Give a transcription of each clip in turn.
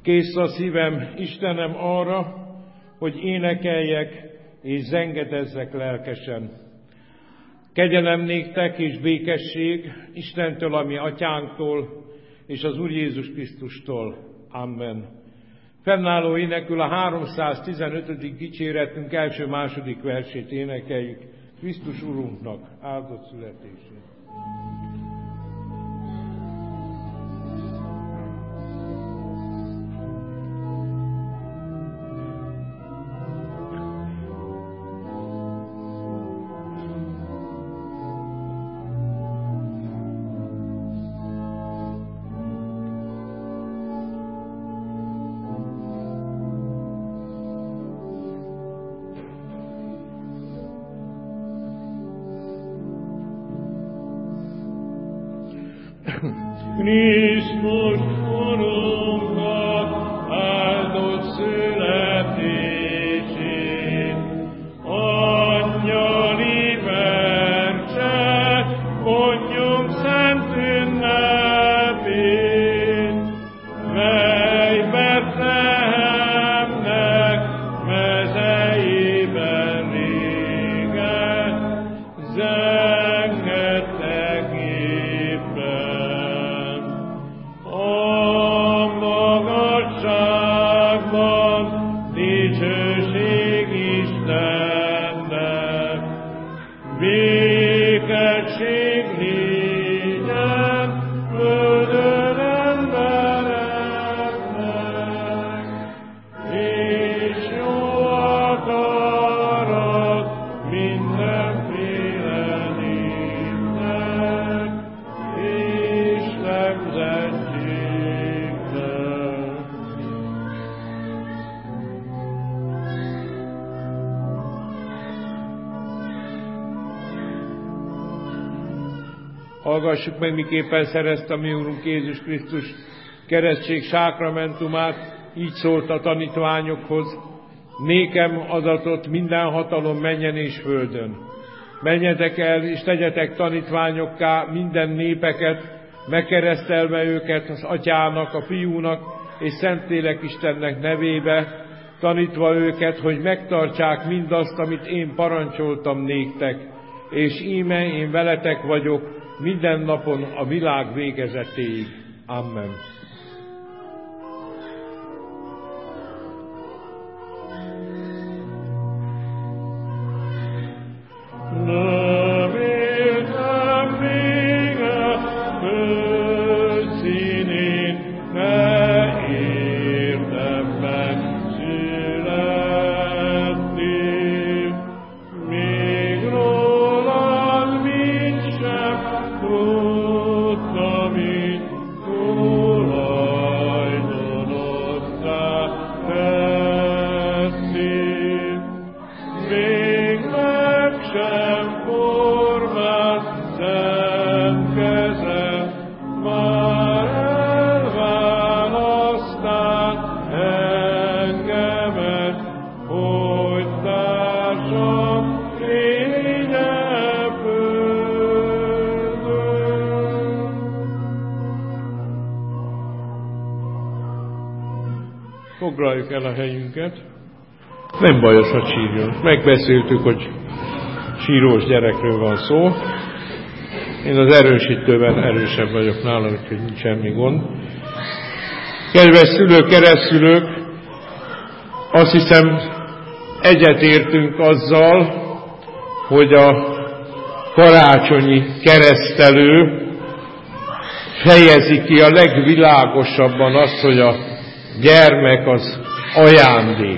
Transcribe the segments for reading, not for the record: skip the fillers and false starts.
Kész a szívem, Istenem, arra, hogy énekeljek és zengedezzek lelkesen. Kegyelem néktek és békesség Istentől, a mi atyánktól, és az Úr Jézus Krisztustól. Amen. Fennálló énekül a 315. dicséretünk első-második versét énekeljük. Krisztus Urunknak áldott születését. Krisztus Urunknak áldott születését, angyali verse, mondjunk szent ünnepét, mely Betlehemnek mezejében régen zengettek éppen. Dicsőség Istennek, békesség légyen földön embereknek, és jó akarat mindenféle népnek, és nemzetségnek. Hallgassuk meg, miképpen szerezte a mi Úrunk Jézus Krisztus keresztség sákramentumát, így szólt a tanítványokhoz: nékem adatott minden hatalom mennyen és földön. Menjetek el, és tegyetek tanítványokká minden népeket, megkeresztelve őket az Atyának, a Fiúnak és Szentlélek Istennek nevébe, tanítva őket, hogy megtartsák mindazt, amit én parancsoltam néktek, és íme én veletek vagyok minden napon a világ végezetéig. Amen. Foglaljuk el a helyünket. Nem bajos, ha sírjon. Megbeszéltük, hogy sírós gyerekről van szó. Én az erősítőben erősebb vagyok nála, úgyhogy nincs semmi gond. Kedves szülők, keresztszülők, azt hiszem egyetértünk azzal, hogy a karácsonyi keresztelő fejezi ki a legvilágosabban azt, hogy a gyermek az ajándék.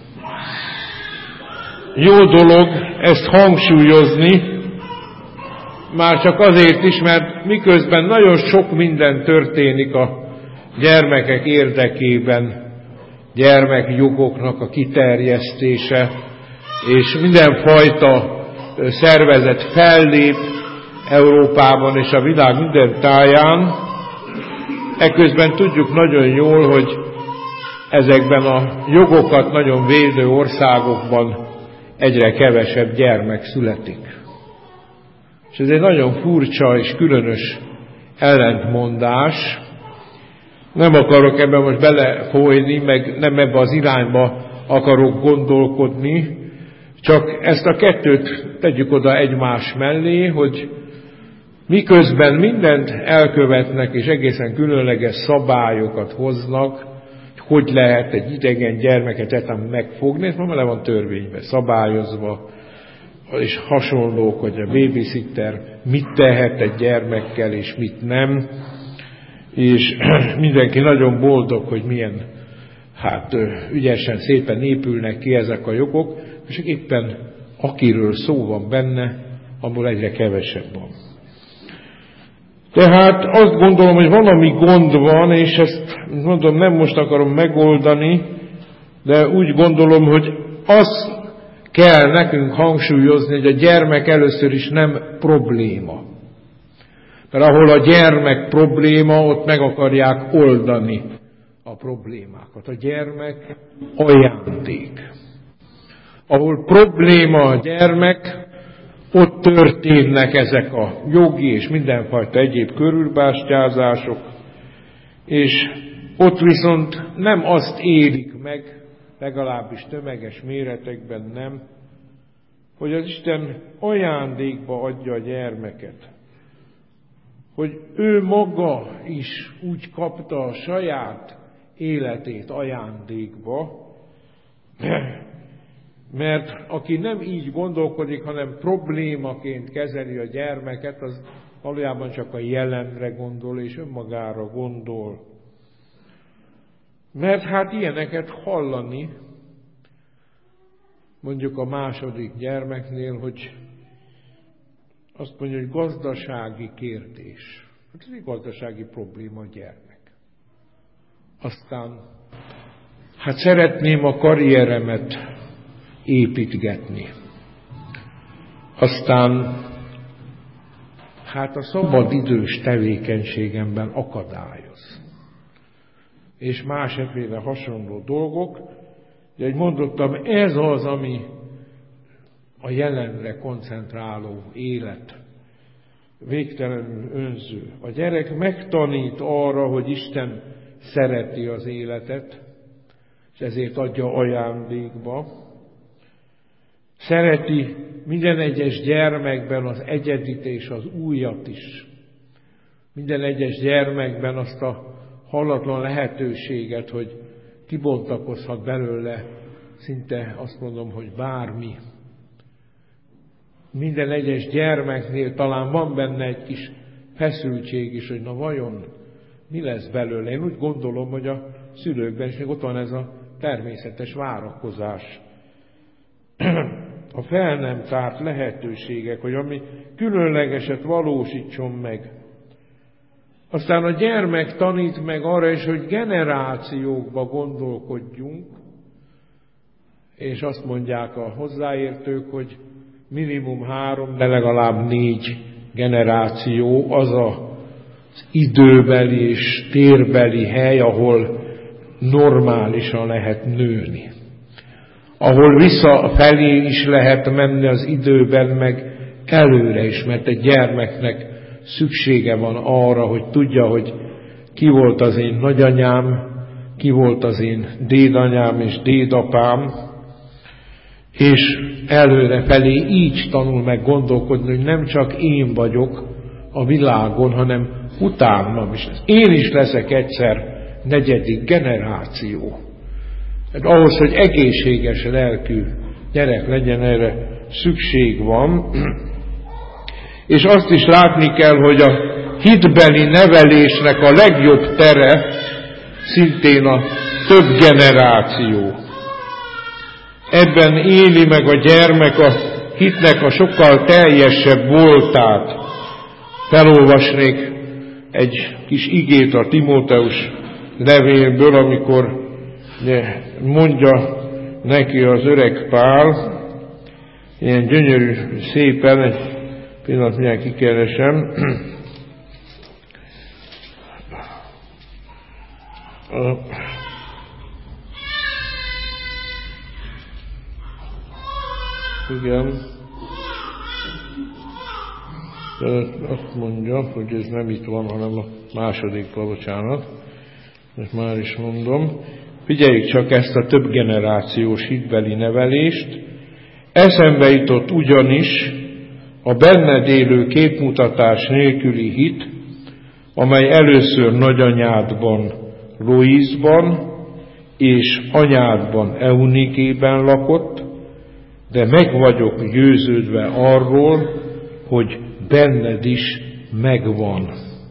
Jó dolog ezt hangsúlyozni, már csak azért is, mert miközben nagyon sok minden történik a gyermekek érdekében, gyermekjogoknak a kiterjesztése, és mindenfajta szervezet fellép Európában és a világ minden táján, eközben tudjuk nagyon jól, hogy ezekben a jogokat nagyon védő országokban egyre kevesebb gyermek születik. És ez egy nagyon furcsa és különös ellentmondás, Nem akarok ebben most belefolyni, meg nem ebbe az irányba akarok gondolkodni, csak ezt a kettőt tegyük oda egymás mellé, hogy miközben mindent elkövetnek, és egészen különleges szabályokat hoznak, hogy lehet egy idegen gyermeket egyáltalán megfogni, ez már le van törvényben, szabályozva, és hasonlók, hogy a babysitter mit tehet egy gyermekkel, és mit nem, és mindenki nagyon boldog, hogy milyen, ügyesen, szépen épülnek ki ezek a jogok, és éppen akiről szó van benne, abból egyre kevesebb van. Tehát azt gondolom, hogy valami gond van, és ezt mondom, nem most akarom megoldani, de úgy gondolom, hogy azt kell nekünk hangsúlyozni, hogy a gyermek először is nem probléma. Mert ahol a gyermek probléma, ott meg akarják oldani a problémákat. A gyermek ajándék. Ahol probléma a gyermek, ott történnek ezek a jogi és mindenfajta egyéb körülbástyázások, és ott viszont nem azt élik meg, legalábbis tömeges méretekben nem, hogy az Isten ajándékba adja a gyermeket. Hogy ő maga is úgy kapta a saját életét ajándékba, mert aki nem így gondolkodik, hanem problémaként kezeli a gyermeket, az valójában csak a jelenre gondol, és önmagára gondol. Mert ilyeneket hallani, mondjuk a második gyermeknél, hogy azt mondja, hogy gazdasági kérdés. Ez egy gazdasági probléma a gyermek. Aztán, szeretném a karrieremet építgetni. Aztán, a szabadidős tevékenységemben akadályoz. És másféle hasonló dolgok, de ahogy mondottam, ez az, ami a jelenre koncentráló élet, végtelenül önző. A gyerek megtanít arra, hogy Isten szereti az életet, és ezért adja ajándékba. Szereti minden egyes gyermekben az egyedit és az újat is. Minden egyes gyermekben azt a hallatlan lehetőséget, hogy kibontakozhat belőle szinte azt mondom, hogy bármi. Minden egyes gyermeknél talán van benne egy kis feszültség is, hogy na vajon mi lesz belőle. Én úgy gondolom, hogy a szülőkben is még ott van ez a természetes várakozás. A fel nem tárt lehetőségek, hogy ami különlegeset valósítson meg. Aztán a gyermek tanít meg arra is, hogy generációkba gondolkodjunk, és azt mondják a hozzáértők, hogy minimum 3, de legalább 4 generáció az az időbeli és térbeli hely, ahol normálisan lehet nőni. Ahol visszafelé is lehet menni az időben, meg előre is, mert egy gyermeknek szüksége van arra, hogy tudja, hogy ki volt az én nagyanyám, ki volt az én dédanyám és dédapám, és előre felé így tanul meg gondolkodni, hogy nem csak én vagyok a világon, hanem utánam is. Én is leszek egyszer 4. generáció. Hát ahhoz, hogy egészséges lelkű gyerek legyen, erre szükség van. És azt is látni kell, hogy a hitbeli nevelésnek a legjobb tere szintén a több generáció. Ebben éli meg a gyermek a hitnek a sokkal teljesebb voltát. Felolvasnék egy kis igét a Timóteus levélből, amikor mondja neki az öreg Pál, ilyen gyönyörű szépen, egy pillanat, mindjárt kikeresem. Igen. De azt mondja, hogy ez nem itt van, hanem a másodikban, bocsánat. most már is mondom, figyeljük csak ezt a több generációs hitbeli nevelést. Eszembe jutott ugyanis a benned élő képmutatás nélküli hit, amely először nagyanyádban, Loisban és anyádban, Eunikében lakott, de meg vagyok győződve arról, hogy benned is megvan.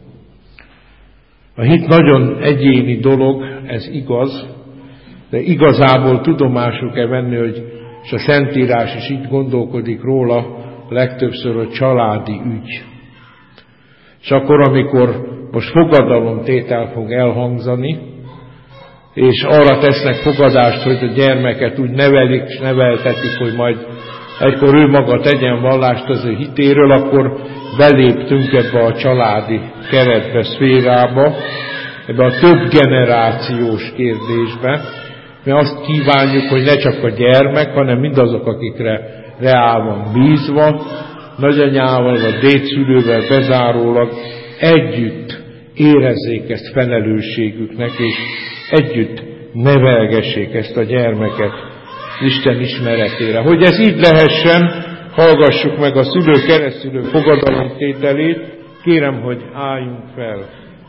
A hit nagyon egyéni dolog, ez igaz, de igazából tudomásul kell venni, hogy és a Szentírás is így gondolkodik róla, legtöbbször a családi ügy. És akkor, amikor most fogadalomtétel fog elhangzani, és arra tesznek fogadást, hogy a gyermeket úgy nevelik és neveltetik, hogy majd egykor ő maga tegyen vallást az ő hitéről, akkor beléptünk ebbe a családi keretbe, szférába, ebbe a több generációs kérdésbe, mert azt kívánjuk, hogy ne csak a gyermek, hanem mindazok, akikre reál van bízva, nagyanyával vagy dédszülővel bezárólag együtt érezzék ezt felelősségüknek, és együtt nevelgessék ezt a gyermeket Isten ismeretére. Hogy ez így lehessen, hallgassuk meg a szülő-keresztülő fogadalomtételét, kérem, hogy álljunk fel.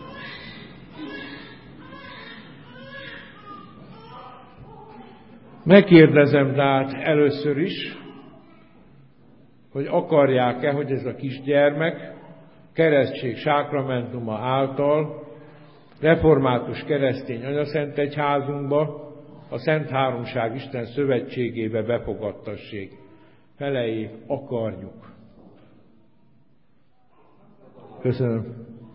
Megkérdezem tehát először is, hogy akarják-e, hogy ez a kisgyermek keresztség sákramentuma által református keresztény anyaszentegyházunkba, a Szent Háromság Isten szövetségébe befogadtassék. Feleljék, akarjuk. Köszönöm.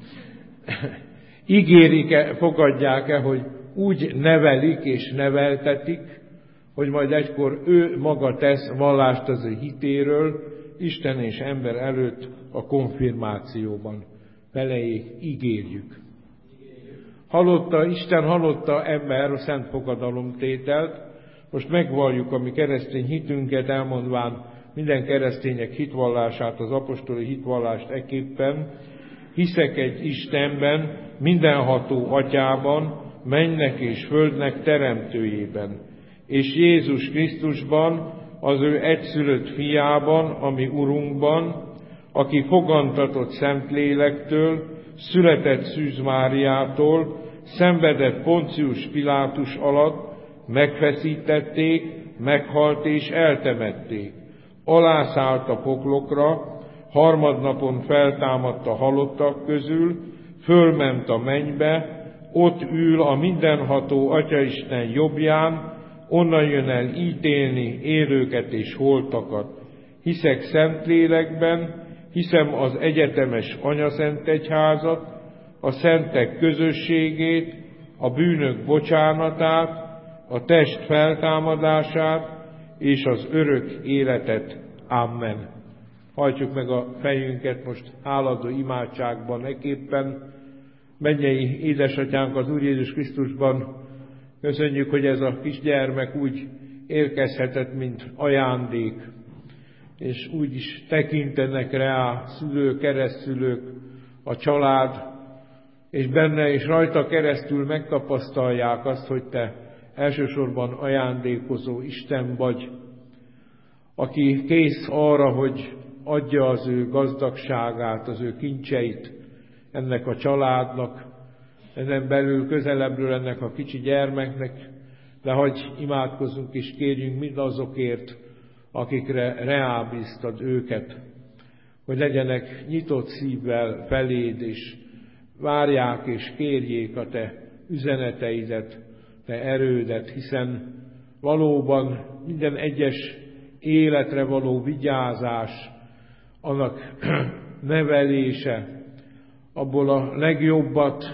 Ígérik-e, fogadják-e, hogy úgy nevelik és neveltetik, hogy majd egykor ő maga tesz vallást az ő hitéről, Isten és ember előtt a konfirmációban. Feleljék, ígérjük. Isten hallotta ember a szent fogadalomtételt, most megvalljuk a mi keresztény hitünket, elmondván minden keresztények hitvallását, az apostoli hitvallást ekképpen. Hiszek egy Istenben, mindenható Atyában, mennek és földnek teremtőjében, és Jézus Krisztusban, az ő egyszülött fiában, ami Urunkban, aki fogantatott Szentlélektől, született Szűz Máriától, szenvedett Poncius Pilátus alatt, megfeszítették, meghalt és eltemették. Alászállt a poklokra, harmadnapon feltámadt a halottak közül, fölment a mennybe, ott ül a mindenható Atyaisten jobbján, onnan jön el ítélni élőket és holtakat. Hiszek Szentlélekben, hiszem az egyetemes anyaszentegyházat, a szentek közösségét, a bűnök bocsánatát, a test feltámadását és az örök életet. Amen. Hajtsuk meg a fejünket most háladó imádságban ekképpen. Mennyei édesatyánk az Úr Jézus Krisztusban, köszönjük, hogy ez a kisgyermek úgy érkezhetett, mint ajándék, és úgy is tekintenek rá szülők, keresztszülők, a család, és benne és rajta keresztül megtapasztalják azt, hogy te elsősorban ajándékozó Isten vagy, aki kész arra, hogy adja az ő gazdagságát, az ő kincseit ennek a családnak, ezen belül közelebbről ennek a kicsi gyermeknek, de hagyj imádkozzunk és kérjünk mindazokért, akikre reábíztad őket, hogy legyenek nyitott szívvel feléd, és várják és kérjék a te üzeneteidet, te erődet, hiszen valóban minden egyes életre való vigyázás, annak nevelése, abból a legjobbat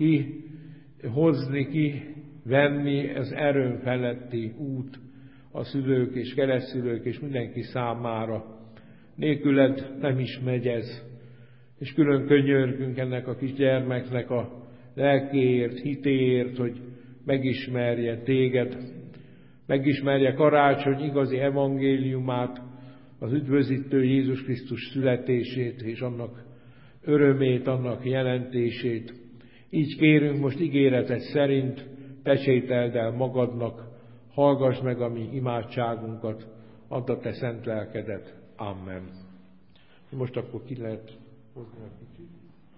kihozni, kivenni az erőn feletti út a szülők és keresztszülők és mindenki számára. Nélküled nem is megy ez. És külön könyörgünk ennek a kis gyermeknek a lelkéért, hitéért, hogy megismerje téged, megismerje karácsony igazi evangéliumát, az üdvözítő Jézus Krisztus születését és annak örömét, annak jelentését. Így kérünk most ígéreted szerint, pecsételd el magadnak, hallgass meg a mi imádságunkat, add a te szent lelkedet. Amen. Most akkor ki lehet hozni a kicsit.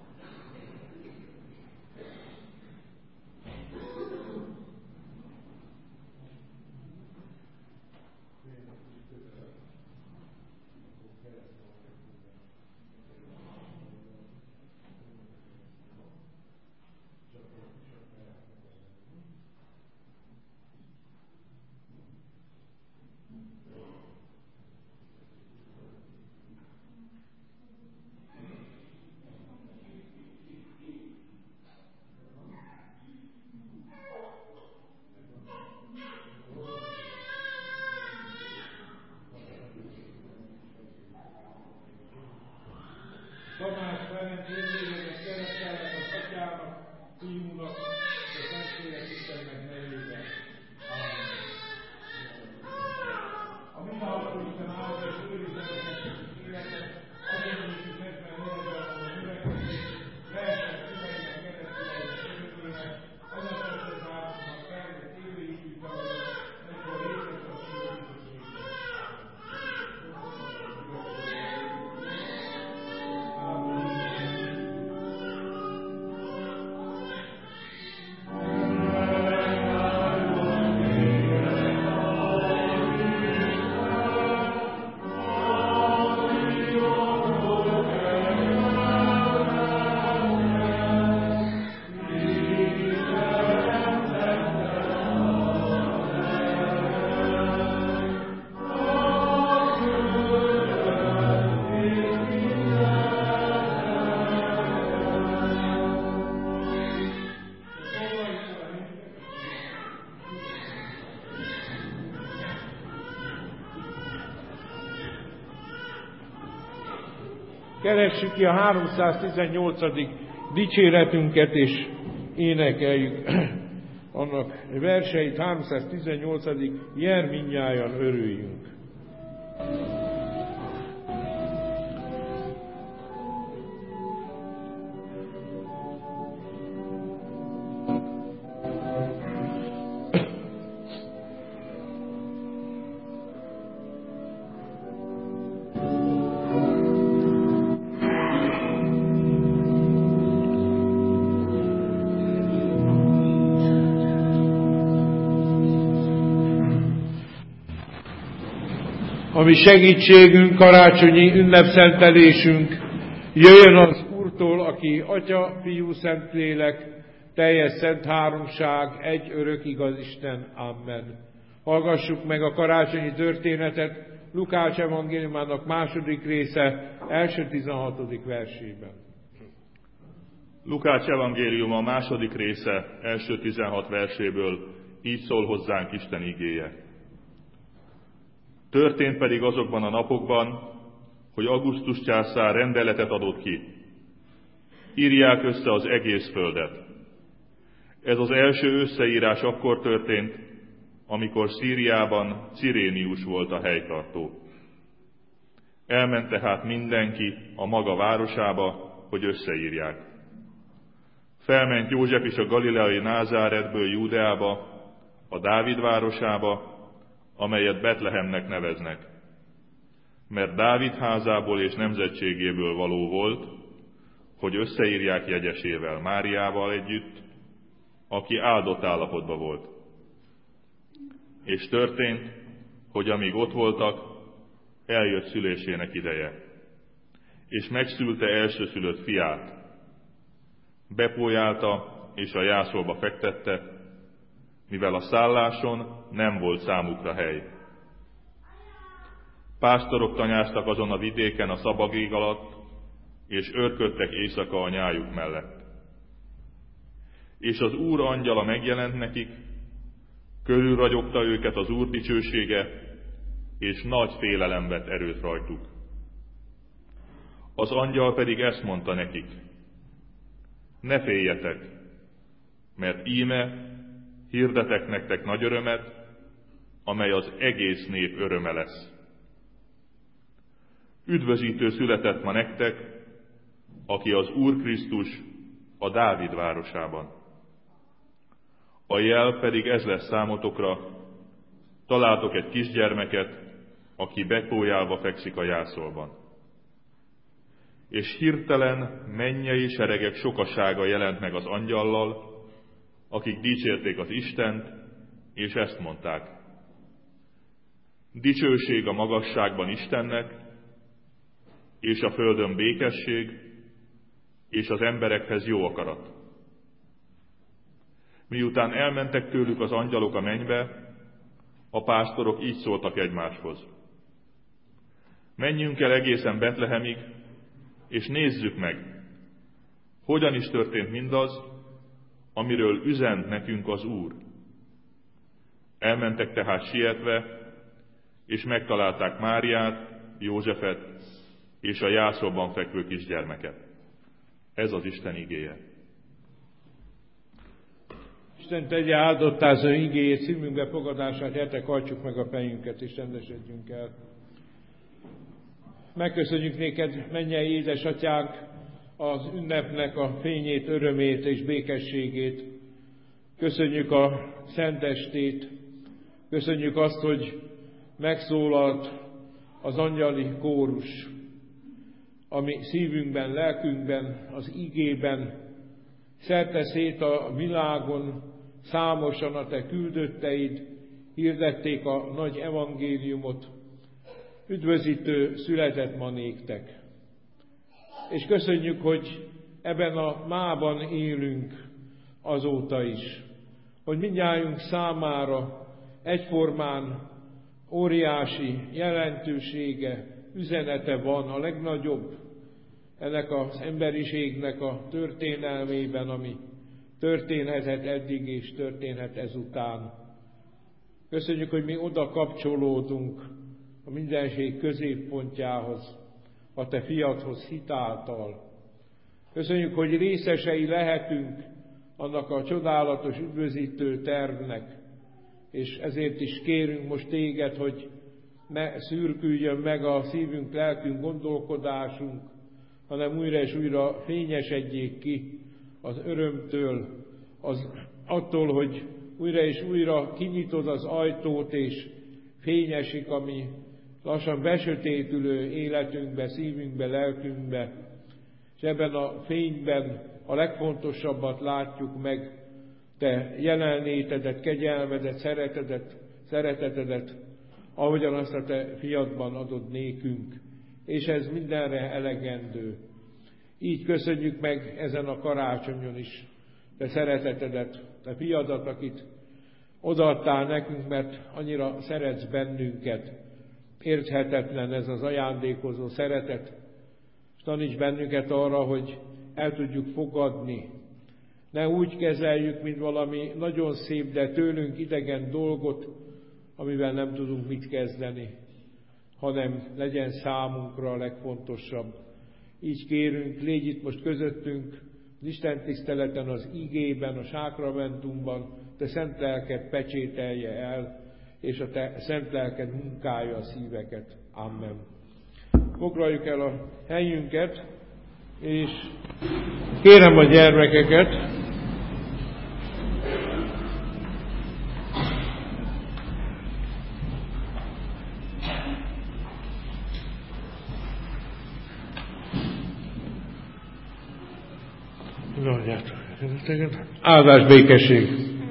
Tamás Ferenc érvényeket keresztelnek az Atyának, Fiúnak, és a Szentlélek Istennek nevében. Amen. A mindenható Isten áldja és őrizze nektek életet, azért, hogy ünnepben növedelmon a növekedés, lehessen szüleinek keresztülejének örökölnek, annak tette zártnak felnőtt élőítő tanulnak, nekor részes a szülőközösségben. Keressük ki a 318. dicséretünket, és énekeljük annak verseit. 318. Jel mindnyájan örüljünk. Ami segítségünk, karácsonyi ünnepszentelésünk, jöjjön az Úrtól, aki Atya, Fiú, Szentlélek, teljes szent háromság, egy örök igaz Isten. Amen. Hallgassuk meg a karácsonyi történetet Lukács evangéliumának 2. része, első 16. versében. Lukács evangéliuma 2. része, első 16 verséből így szól hozzánk Isten igéje. Történt pedig azokban a napokban, hogy Augustus császár rendeletet adott ki. Írják össze az egész földet. Ez az első összeírás akkor történt, amikor Szíriában Cirénius volt a helytartó. Elment tehát mindenki a maga városába, hogy összeírják. Felment József is a galileai Názáretből Júdeába, a Dávid városába, amelyet Betlehemnek neveznek. Mert Dávid házából és nemzetségéből való volt, hogy összeírják jegyesével, Máriával együtt, aki áldott állapotban volt. És történt, hogy amíg ott voltak, eljött szülésének ideje. És megszülte elsőszülött fiát. Bepójálta és a jászolba fektette, mivel a szálláson nem volt számukra hely. Pásztorok tanyáztak azon a vidéken a szabadég alatt, és őrködtek éjszaka a nyájuk mellett. És az Úr angyala megjelent nekik, körülragyogta őket az Úr dicsősége, és nagy félelem vett erőt rajtuk. Az angyal pedig ezt mondta nekik: ne féljetek, mert íme hirdetek nektek nagy örömet, amely az egész nép öröme lesz. Üdvözítő született ma nektek, aki az Úr Krisztus, a Dávid városában. A jel pedig ez lesz számotokra, találtok egy kisgyermeket, aki bekólyálva fekszik a jászolban. És hirtelen mennyei seregek sokasága jelent meg az angyallal, akik dicsérték az Istent, és ezt mondták: dicsőség a magasságban Istennek, és a földön békesség, és az emberekhez jó akarat. Miután elmentek tőlük az angyalok a mennybe, a pásztorok így szóltak egymáshoz: menjünk el egészen Betlehemig, és nézzük meg, hogyan is történt mindaz, amiről üzent nekünk az Úr. Elmentek tehát sietve, és megtalálták Máriát, Józsefet és a jászolban fekvő kisgyermeket. Ez az Isten igéje. Isten tegye áldottá az ő igéjét, szívünk befogadását, gyertek, hajtsuk meg a fejünket, és rendesedjünk el. Megköszönjük néked, mennyei édesatyánk, az ünnepnek a fényét, örömét és békességét. Köszönjük a szentestét, köszönjük azt, hogy megszólalt az angyali kórus, ami szívünkben, lelkünkben, az igében, szerte szét a világon számosan a te küldötteid hirdették a nagy evangéliumot. Üdvözítő született ma néktek. És köszönjük, hogy ebben a mában élünk azóta is, hogy mindnyájunk számára egyformán óriási jelentősége, üzenete van, a legnagyobb ennek az emberiségnek a történelmében, ami történhetett eddig és történhet ezután. Köszönjük, hogy mi oda kapcsolódunk a mindenség középpontjához, a te fiadhoz hitáltal. Köszönjük, hogy részesei lehetünk annak a csodálatos üdvözítő tervnek, és ezért is kérünk most téged, hogy ne szürküljön meg a szívünk, lelkünk, gondolkodásunk, hanem újra és újra fényesedjék ki az örömtől, attól, hogy újra és újra kinyitod az ajtót, és fényesik, ami lassan besötétülő életünkbe, szívünkbe, lelkünkbe, és ebben a fényben a legfontosabbat látjuk meg, te jelenlétedet, kegyelmedet, szeretetedet, ahogyan azt a te fiadban adod nékünk, és ez mindenre elegendő. Így köszönjük meg ezen a karácsonyon is te szeretetedet, te fiadat, akit odaadtál nekünk, mert annyira szeretsz bennünket. Érthetetlen ez az ajándékozó szeretet, és taníts bennünket arra, hogy el tudjuk fogadni. Ne úgy kezeljük, mint valami nagyon szép, de tőlünk idegen dolgot, amivel nem tudunk mit kezdeni, hanem legyen számunkra a legfontosabb. Így kérünk, légy itt most közöttünk, az Isten tiszteleten, az igében, a sákramentumban, te szent lelked pecsételje el, és a te szent lelked munkálja a szíveket. Amen. Foglaljuk el a helyünket, és kérem a gyermekeket, áldás békesség.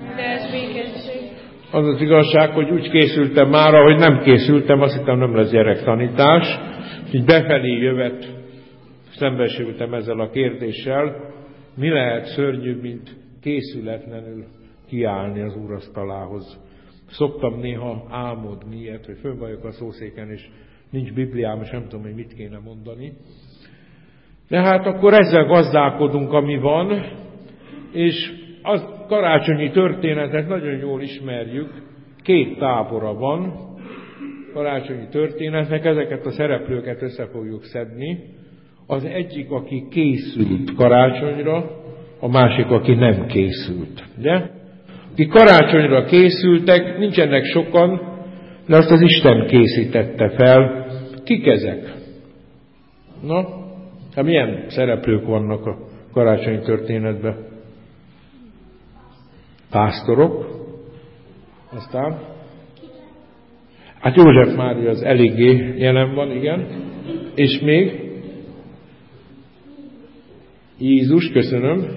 Az az igazság, hogy úgy készültem már, ahogy nem készültem, azt hittem nem lesz gyerektanítás. Így befelé jövet, szembesültem ezzel a kérdéssel, mi lehet szörnyűbb, mint készületlenül kiállni az úrasztalához. Szoktam néha álmodni ilyet, hogy fönn vagyok a szószéken, és nincs Bibliám, és nem tudom, hogy mit kéne mondani. De hát akkor ezzel gazdálkodunk, ami van, és az karácsonyi történetet nagyon jól ismerjük, két tábora van karácsonyi történetnek, ezeket a szereplőket össze fogjuk szedni. Az egyik, aki készült karácsonyra, a másik, aki nem készült. Ugye? Akik karácsonyra készültek, nincsenek sokan, de azt az Isten készítette fel. Kik ezek? Na, hát milyen szereplők vannak a karácsonyi történetben? Pásztorok, aztán hát József Mária az eléggé jelen van, igen, és még Jézus, köszönöm,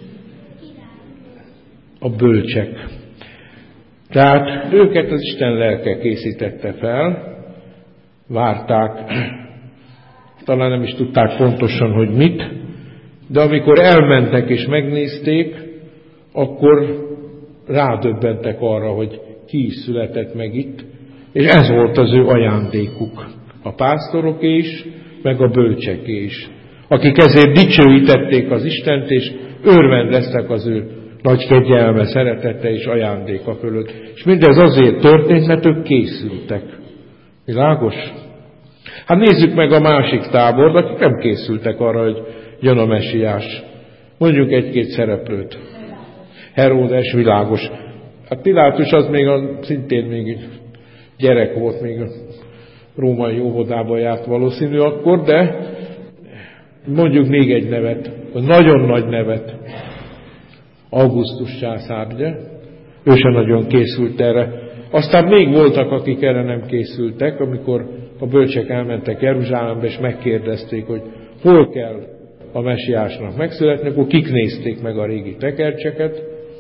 a bölcsek. Tehát őket az Isten lelke készítette fel, várták, talán nem is tudták pontosan, hogy mit, de amikor elmentek és megnézték, akkor rádöbbentek arra, hogy ki is született meg itt, és ez volt az ő ajándékuk. A pásztoroké is, meg a bölcseké is. Akik ezért dicsőítették az Istent, és örvendeztek az ő nagy kegyelme, szeretete és ajándéka fölött. És mindez azért történt, mert ők készültek. Világos? Hát nézzük meg a másik tábort, akik nem készültek arra, hogy jön a mesiás. Mondjuk egy-két szereplőt. Heródes, világos. Hát Pilátus az még szintén még gyerek volt, még a római óvodába járt valószínű akkor, de mondjuk még egy nevet, nagyon nagy nevet. Augustus császár, ugye? Ő sem nagyon készült erre. Aztán még voltak, akik erre nem készültek, amikor a bölcsek elmentek Jeruzsálembe, és megkérdezték, hogy hol kell a mesiásnak megszületni, akkor kik nézték meg a régi tekercseket.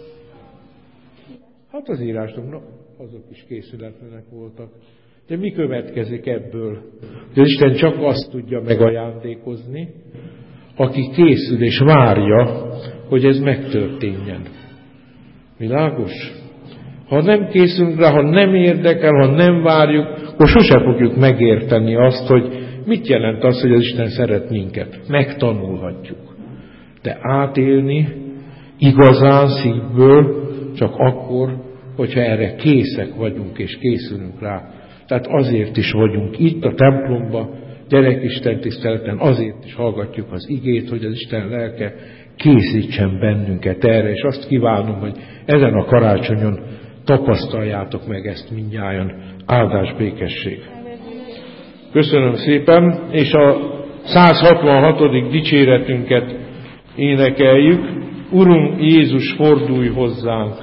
Hát az írások, azok is készületlenek voltak. De mi következik ebből? De Isten csak azt tudja megajándékozni, aki készül és várja, hogy ez megtörténjen. Világos? Ha nem készülünk rá, ha nem érdekel, ha nem várjuk, akkor sose fogjuk megérteni azt, hogy mit jelent az, hogy az Isten szeret minket. Megtanulhatjuk. De átélni igazán szívből csak akkor, hogyha erre készek vagyunk és készülünk rá. Tehát azért is vagyunk itt a templomba, gyerekisten tiszteleten, azért is hallgatjuk az igét, hogy az Isten lelke készítsen bennünket erre, és azt kívánom, hogy ezen a karácsonyon tapasztaljátok meg ezt mindnyájan. Áldás, békesség! Köszönöm szépen, és a 166. dicséretünket énekeljük. Urunk Jézus, fordulj hozzánk!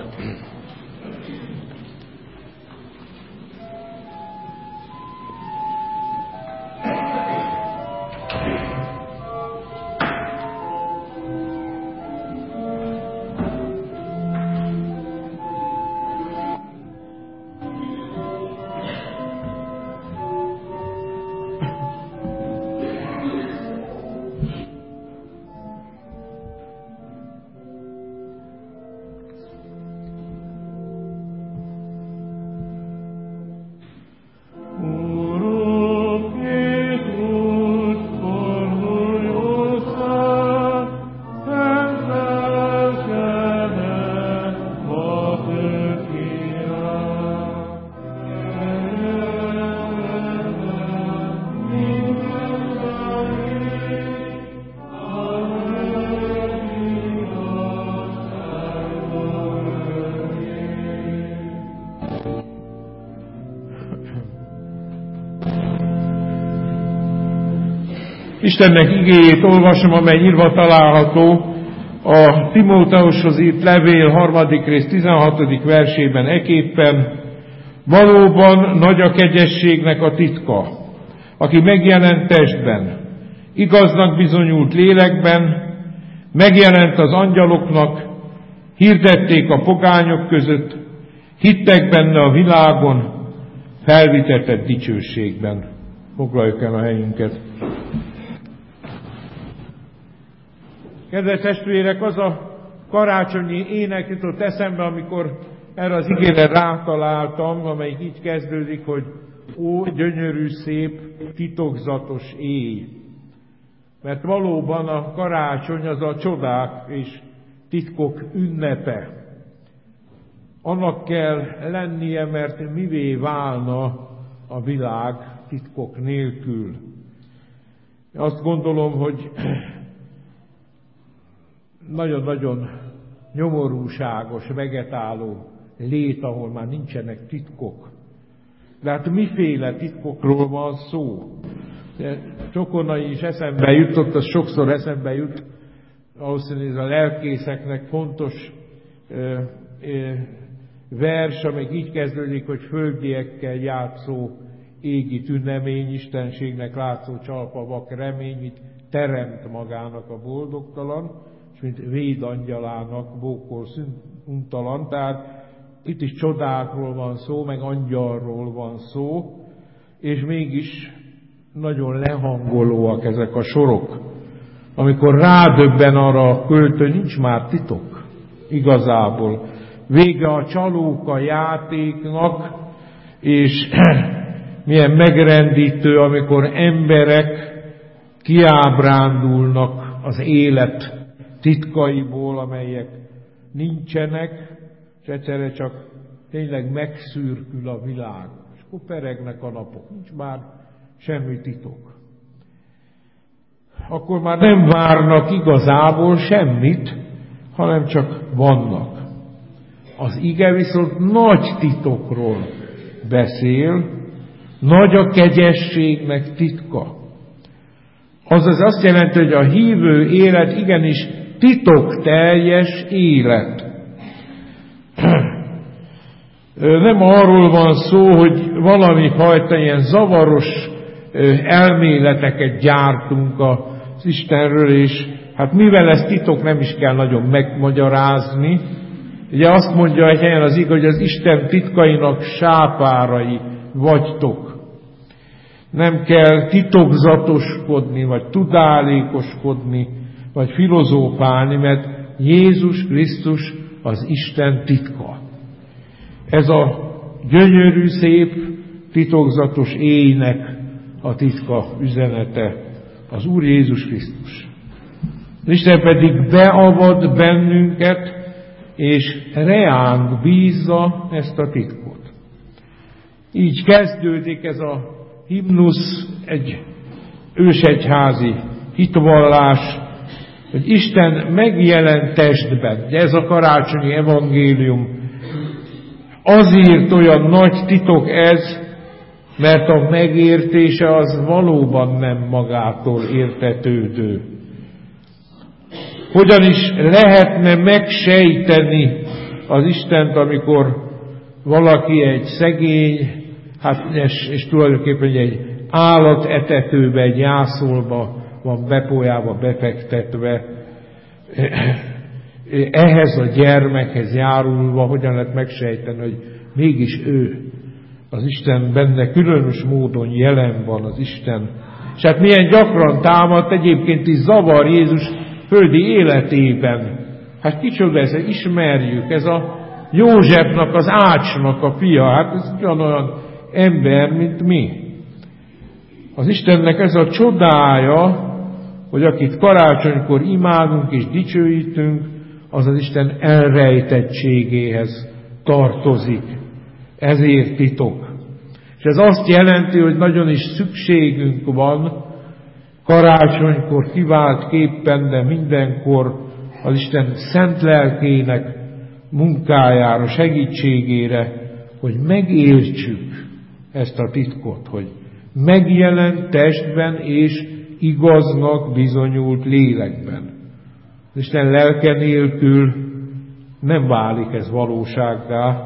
Istennek igéjét olvasom, amely írva található a Timóteushoz írt levél 3. rész 16. versében eképpen: valóban nagy a kegyességnek a titka, aki megjelent testben, igaznak bizonyult lélekben, megjelent az angyaloknak, hirdették a pogányok között, hittek benne a világon, felvitetett dicsőségben. Foglaljuk el a helyünket. Kedves testvérek, az a karácsonyi ének jutott eszembe, amikor erre az igére rátaláltam, amelyik így kezdődik, hogy ó, gyönyörű, szép, titokzatos éj. Mert valóban a karácsony az a csodák és titkok ünnepe. Annak kell lennie, mert mivé válna a világ titkok nélkül. Azt gondolom, hogy nagyon-nagyon nyomorúságos, vegetáló lét, ahol már nincsenek titkok. De hát miféle titkokról van szó? Csokonai is eszembe jutott, az sokszor eszembe jut, valószínűleg ez a lelkészeknek fontos vers, amely így kezdődik, hogy földiekkel játszó égi tünemény, istenségnek látszó csalpa vak remény, mit teremt magának a boldogtalan, és mint védangyalának bókol untalan. Tehát itt is csodákról van szó, meg angyalról van szó, és mégis nagyon lehangolóak ezek a sorok. Amikor rádöbben arra a költő, nincs már titok igazából. Vége a csalóka játéknak, és milyen megrendítő, amikor emberek kiábrándulnak az élet titkaiból, amelyek nincsenek, és egyszerre csak tényleg megszürkül a világ. És akkor peregnek a napok, nincs már semmi titok. Akkor már nem várnak igazából semmit, hanem csak vannak. Az ige viszont nagy titokról beszél, nagy a kegyességnek titka. Azaz azt jelenti, hogy a hívő élet igenis titokteljes élet. Nem arról van szó, hogy valami fajta ilyen zavaros elméleteket gyártunk az Istenről, és hát mivel ez titok, nem is kell nagyon megmagyarázni. Ugye azt mondja egy helyen az ige, hogy az Isten titkainak sápárai vagytok. Nem kell titokzatoskodni, vagy tudálékoskodni, vagy filozófálni, mert Jézus Krisztus az Isten titka. Ez a gyönyörű, szép, titokzatos éjnek a titka üzenete, az Úr Jézus Krisztus. Isten pedig beavat bennünket, és reánk bízza ezt a titkot. Így kezdődik ez a himnusz, egy ősegyházi hitvallás, hogy Isten megjelent testben. De ez a karácsonyi evangélium. Azért olyan nagy titok ez, mert a megértése az valóban nem magától értetődő. Hogyan is lehetne megsejteni az Istent, amikor valaki egy szegény, és tulajdonképpen egy állatetetőbe, egy jászolba van bepójába befektetve, ehhez a gyermekhez járulva, hogyan lehet megsejteni, hogy mégis ő, az Isten benne különös módon jelen van az Isten. És hát milyen gyakran támadt egyébként is zavar Jézus földi életében. Hát kicsoda ez, ismerjük, ez a Józsefnak, az ácsnak a fia, hát ez olyan ember, mint mi. Az Istennek ez a csodája, hogy akit karácsonykor imádunk és dicsőítünk, az az Isten elrejtettségéhez tartozik. Ezért titok. És ez azt jelenti, hogy nagyon is szükségünk van karácsonykor kiváltképpen, de mindenkor az Isten szent lelkének munkájára, segítségére, hogy megértsük ezt a titkot, hogy megjelent testben és igaznak bizonyult lélekben. Az Isten lelke nélkül nem válik ez valósággá,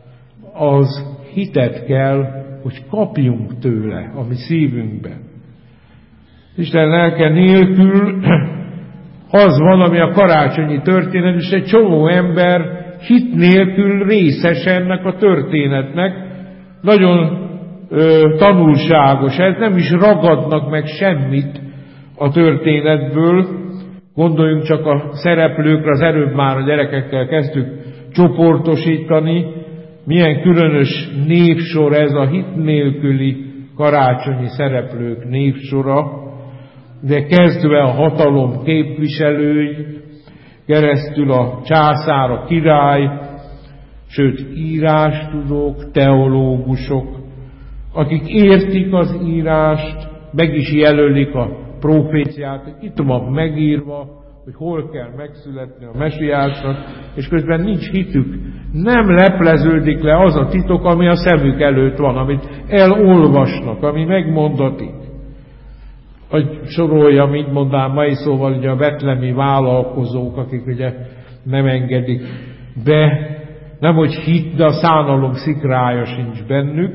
az hitet kell, hogy kapjunk tőle a mi szívünkben. Isten lelke nélkül az van, ami a karácsonyi történet, és egy csomó ember hit nélkül részes ennek a történetnek. Nagyon tanulságos, ez nem is ragadnak meg semmit a történetből. Gondoljunk csak a szereplőkre, az előbb már a gyerekekkel kezdtük csoportosítani. Milyen különös névsor ez a hit nélküli karácsonyi szereplők névsora, de kezdve a hatalom képviselői, keresztül a császár, a király, sőt írástudók, teológusok, akik értik az írást, meg is jelölik a proféciát, itt van megírva, hogy hol kell megszületni a mesiásnak, és közben nincs hitük. Nem lepleződik le az a titok, ami a szemük előtt van, amit elolvasnak, ami megmondatik. hogy soroljam, így mondám mai szóval, ugye a betlemi vállalkozók, akik ugye nem engedik be, nem hogy hit, de a szánalom szikrája sincs bennük,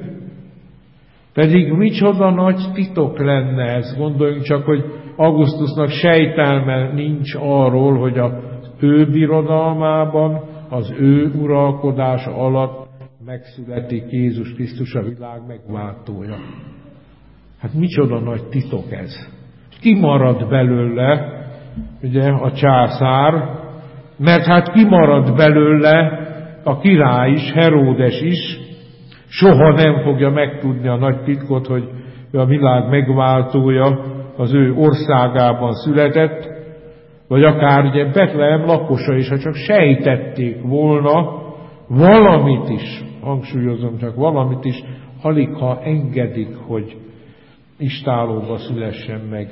pedig micsoda nagy titok lenne ez. Gondoljunk csak, hogy Augustusnak sejtelme nincs arról, hogy az ő birodalmában, az ő uralkodása alatt megszületik Jézus Krisztus, a világ megváltója. Hát micsoda nagy titok ez. Kimarad belőle, ugye, a császár, mert hát kimarad belőle a király is, Heródes is, soha nem fogja megtudni a nagy titkot, hogy a világ megváltója az ő országában született, vagy akár ugye Betlehem lakosa is, ha csak sejtették volna, valamit is, hangsúlyozom csak valamit is, alig ha engedik, hogy istállóba szülessen meg.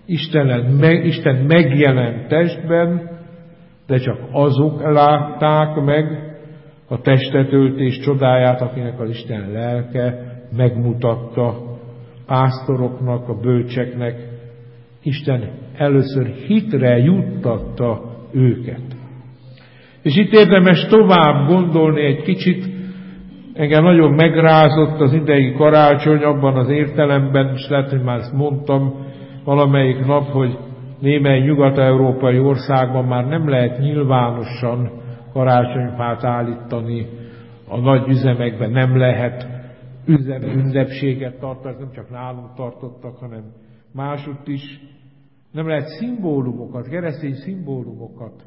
Isten megjelent testben, de csak azok látták meg a testetöltés csodáját, akinek az Isten lelke megmutatta pásztoroknak, a bölcseknek. Isten először hitre juttatta őket. És itt érdemes tovább gondolni egy kicsit. Engem nagyon megrázott az idei karácsony abban az értelemben, és lehet, hogy már ezt mondtam valamelyik nap, hogy némely nyugat-európai országban már nem lehet nyilvánosan karácsonyfát állítani, a nagy üzemekben nem lehet ünnepséget tartani, nem csak nálunk tartottak, hanem másutt is. Nem lehet szimbólumokat, keresztény szimbólumokat,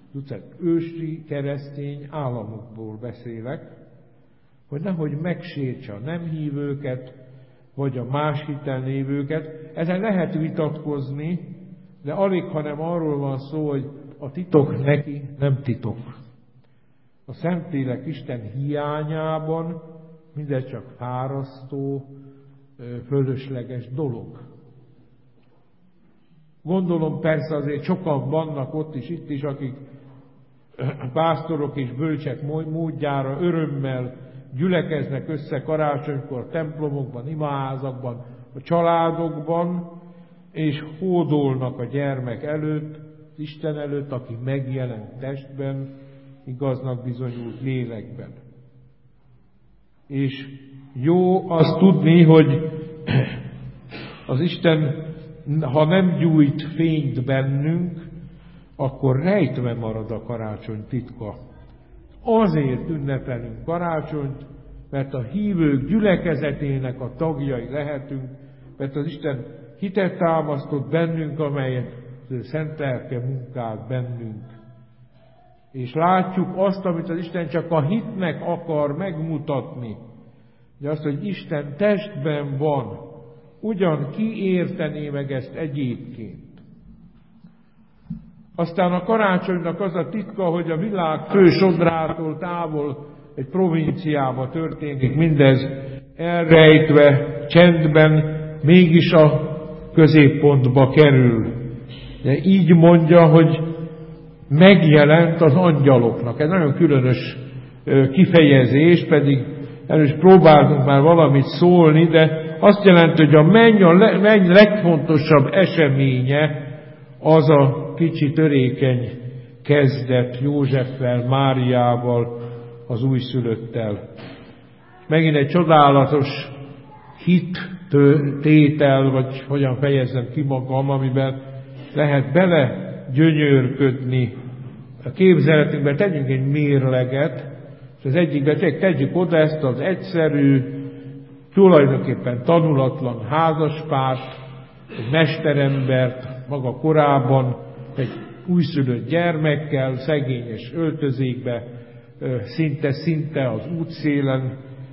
ősi keresztény államokból beszélek, hogy nehogy megsértse a nem hívőket, vagy a más hitelnévőket. Ezen lehet vitatkozni, de alig, hanem arról van szó, hogy a titok neki nem titok. A Szentlélek Isten hiányában mindez csak fárasztó, fölösleges dolog. Gondolom persze azért sokan vannak ott is, itt is, akik pásztorok és bölcsek módjára örömmel gyülekeznek össze karácsonykor templomokban, imaházakban, a családokban, és hódolnak a gyermek előtt, az Isten előtt, aki megjelent testben, igaznak bizonyult lélekben. És jó azt tudni, hogy az Isten, ha nem gyújt fényt bennünk, akkor rejtve marad a karácsony titka. Azért ünnepelünk karácsonyt, mert a hívők gyülekezetének a tagjai lehetünk, mert az Isten hitet támasztott bennünk, amelyet szent lelke munkált bennünk. És látjuk azt, amit az Isten csak a hitnek akar megmutatni. De azt, hogy Isten testben van, ugyan ki értené meg ezt egyébként. Aztán a karácsonynak az a titka, hogy a világ fő sodrától távol egy provinciába történik mindez, elrejtve, csendben, mégis a középpontba kerül. De így mondja, hogy megjelent az angyaloknak. Ez nagyon különös kifejezés, pedig erről is próbáltunk már valamit szólni, de azt jelenti, hogy a menny legfontosabb eseménye az a kicsi törékeny kezdet Józseffel, Máriával, az újszülöttel. Megint egy csodálatos hittétel, vagy hogyan fejezzem ki magam, amiben lehet bele gyönyörködni. A képzeletünkben tegyünk egy mérleget, és az egyikben tegyük oda ezt az egyszerű, tulajdonképpen tanulatlan házaspárt, egy mesterembert maga korában, egy újszülött gyermekkel, szegényes öltözékbe, szinte az útszélen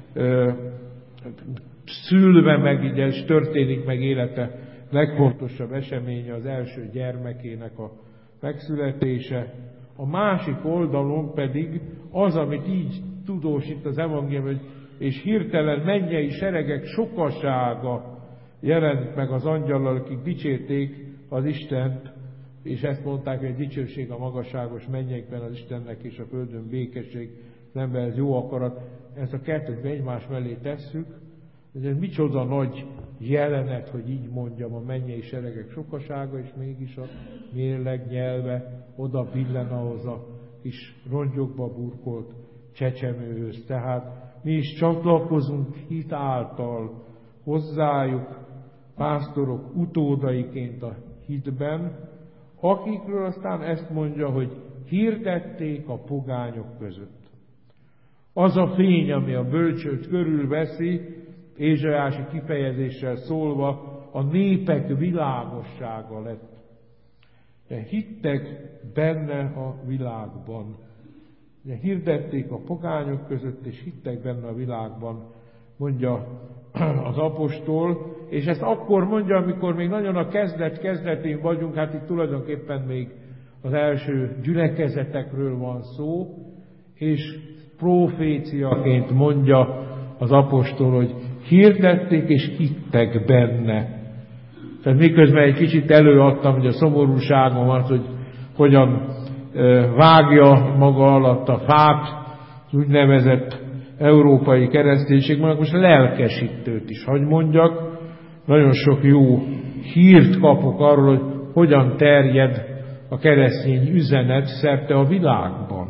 szülve meg, így történik meg élete legfontosabb eseménye az első gyermekének a megszületése. A másik oldalon pedig az, amit így tudósít az evangélium, és hirtelen mennyei seregek sokasága jelent meg az angyallal, akik dicsérték az Istent, és ezt mondták, hogy dicsőség a magasságos mennyekben az Istennek, és a földön békesség, az emberhez jó akarat. Ezt a kettőt egymás mellé tesszük, Ez micsoda nagy jelenet, hogy így mondjam, a mennyei seregek sokasága, és mégis a mérleg nyelve oda billen ahhoz a kis rongyokba burkolt csecsemőhöz. Tehát mi is csatlakozunk hit által hozzájuk, pásztorok utódaiként a hitben, akikről aztán ezt mondja, hogy hirdették a pogányok között. Az a fény, ami a bölcsőt körülveszi, ézsaiási kifejezéssel szólva, a népek világossága lett. De hittek benne a világban. De hirdették a pogányok között, és hittek benne a világban, mondja az apostol, és ezt akkor mondja, amikor még nagyon a kezdetén vagyunk, hát itt tulajdonképpen még az első gyülekezetekről van szó, és proféciaként mondja az apostol, hogy hirdették és hittek benne. Tehát miközben egy kicsit előadtam, hogy a szomorúságomat, hogy hogyan vágja maga alatt a fát, az úgynevezett európai kereszténység, mondjuk most lelkesítőt is, hogy mondjak, nagyon sok jó hírt kapok arról, hogy hogyan terjed a keresztény üzenet szerte a világban.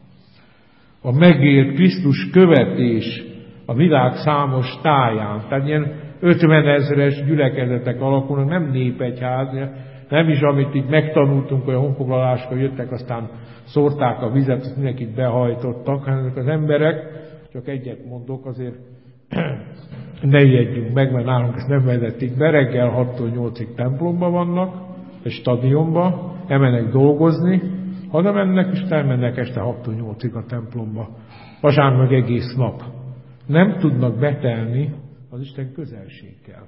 A megélt Krisztus követés a világ számos táján. Tehát ilyen 50 000-es gyülekezetek alakulnak, nem népegyház, nem is amit itt megtanultunk, hogy a honfoglaláskor jöttek, aztán szórták a vizet, azt mindenkit behajtottak, hanem ezek az emberek, csak egyet mondok, azért ne ijedjünk meg, mert nálunk ezt nem vezették be, reggel 6-tól 8-ig templomban vannak, egy stadionban, elmennek dolgozni, ha nem mennek, és elmennek este 6-tól 8-ig a templomba. Vasárnap meg egész nap. Nem tudnak betelni az Isten közelséggel.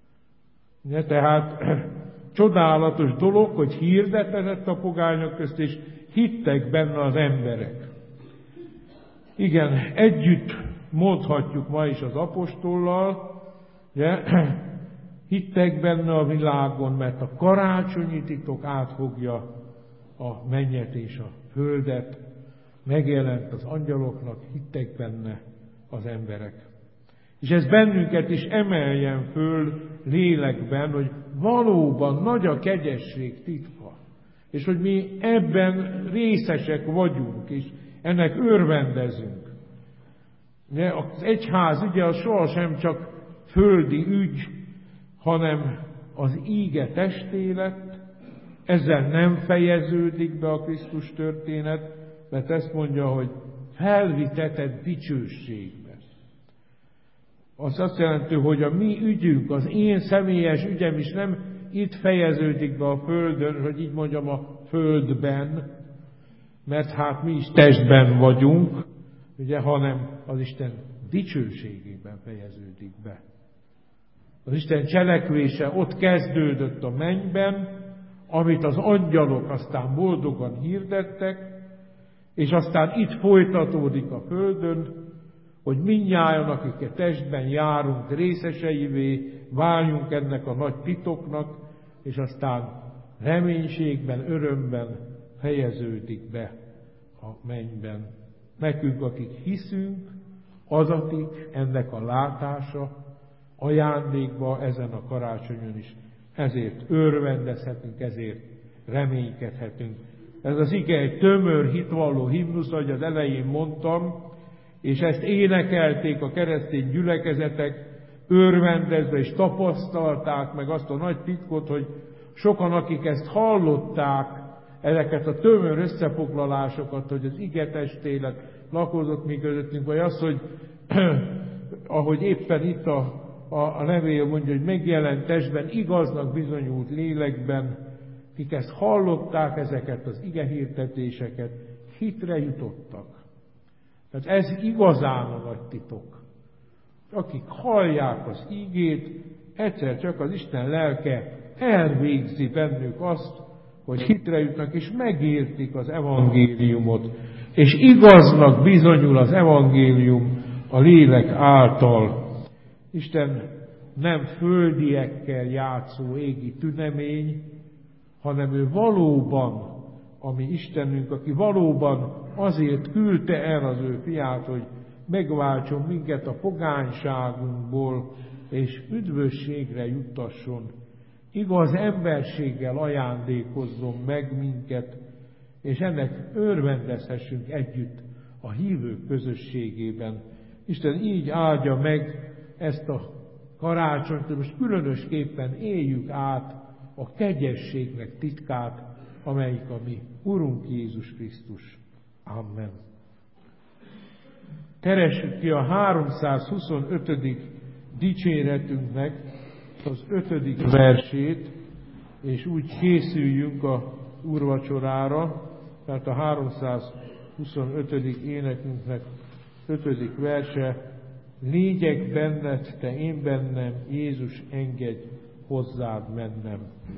Tehát csodálatos dolog, hogy hirdetett a pogányok közt, és hittek benne az emberek. Igen, együtt mondhatjuk ma is az apostollal, ugye, hittek benne a világon, mert a karácsonyi titok átfogja a mennyet és a földet, megjelent az angyaloknak, hittek benne az emberek. És ez bennünket is emeljen föl lélekben, hogy valóban nagy a kegyesség titka, és hogy mi ebben részesek vagyunk, és ennek örvendezünk. Az egyház ügye az sohasem csak földi ügy, hanem az íge testélet, ezzel nem fejeződik be a Krisztus történet, mert ezt mondja, hogy felvitetett dicsőségbe. Az azt jelenti, hogy a mi ügyünk, az én személyes ügyem is nem itt fejeződik be a földön, hogy így mondjam a földben, mert hát mi is testben vagyunk, ugye, hanem az Isten dicsőségében fejeződik be. Az Isten cselekvése ott kezdődött a mennyben, amit az angyalok aztán boldogan hirdettek, és aztán itt folytatódik a földön, hogy mindnyájan, akik a testben járunk, részeseivé váljunk ennek a nagy titoknak, és aztán reménységben, örömben fejeződik be a mennyben. Nekünk, akik hiszünk, adatik ennek a látása ajándékba ezen a karácsonyon is. Ezért örvendezhetünk, ezért reménykedhetünk. Ez az ige egy tömör, hitvalló himnusz, ahogy az elején mondtam, és ezt énekelték a keresztény gyülekezetek, örvendezve és tapasztalták meg azt a nagy titkot, hogy sokan, akik ezt hallották, ezeket a tömör összefoglalásokat, hogy az ige testélet lakozott mi közöttünk, vagy az, hogy ahogy éppen itt a levél mondja, hogy megjelent testben, igaznak bizonyult lélekben, akik ezt hallották, ezeket az igehirdetéseket, hitre jutottak. Tehát ez igazán a nagy titok. Akik hallják az ígét, egyszer csak az Isten lelke elvégzi bennük azt, hogy hitre jutnak, és megértik az evangéliumot, és igaznak bizonyul az evangélium a lélek által. Isten nem földiekkel játszó égi tünemény, hanem ő valóban, a mi Istenünk, aki valóban azért küldte el az ő fiát, hogy megváltson minket a pogányságunkból, és üdvösségre juttasson. Igaz emberséggel ajándékozzon meg minket, és ennek örvendezhessünk együtt a hívők közösségében. Isten így áldja meg ezt a karácsonyt, hogy most különösképpen éljük át a kegyességnek titkát, amelyik a mi Urunk Jézus Krisztus. Amen. Keressük ki a 325. dicséretünknek az 5. versét, és úgy készüljünk a úrvacsorára, tehát a 325. énekünknek 5. verse: légyek benned, te én bennem, Jézus, engedj hozzád mennem.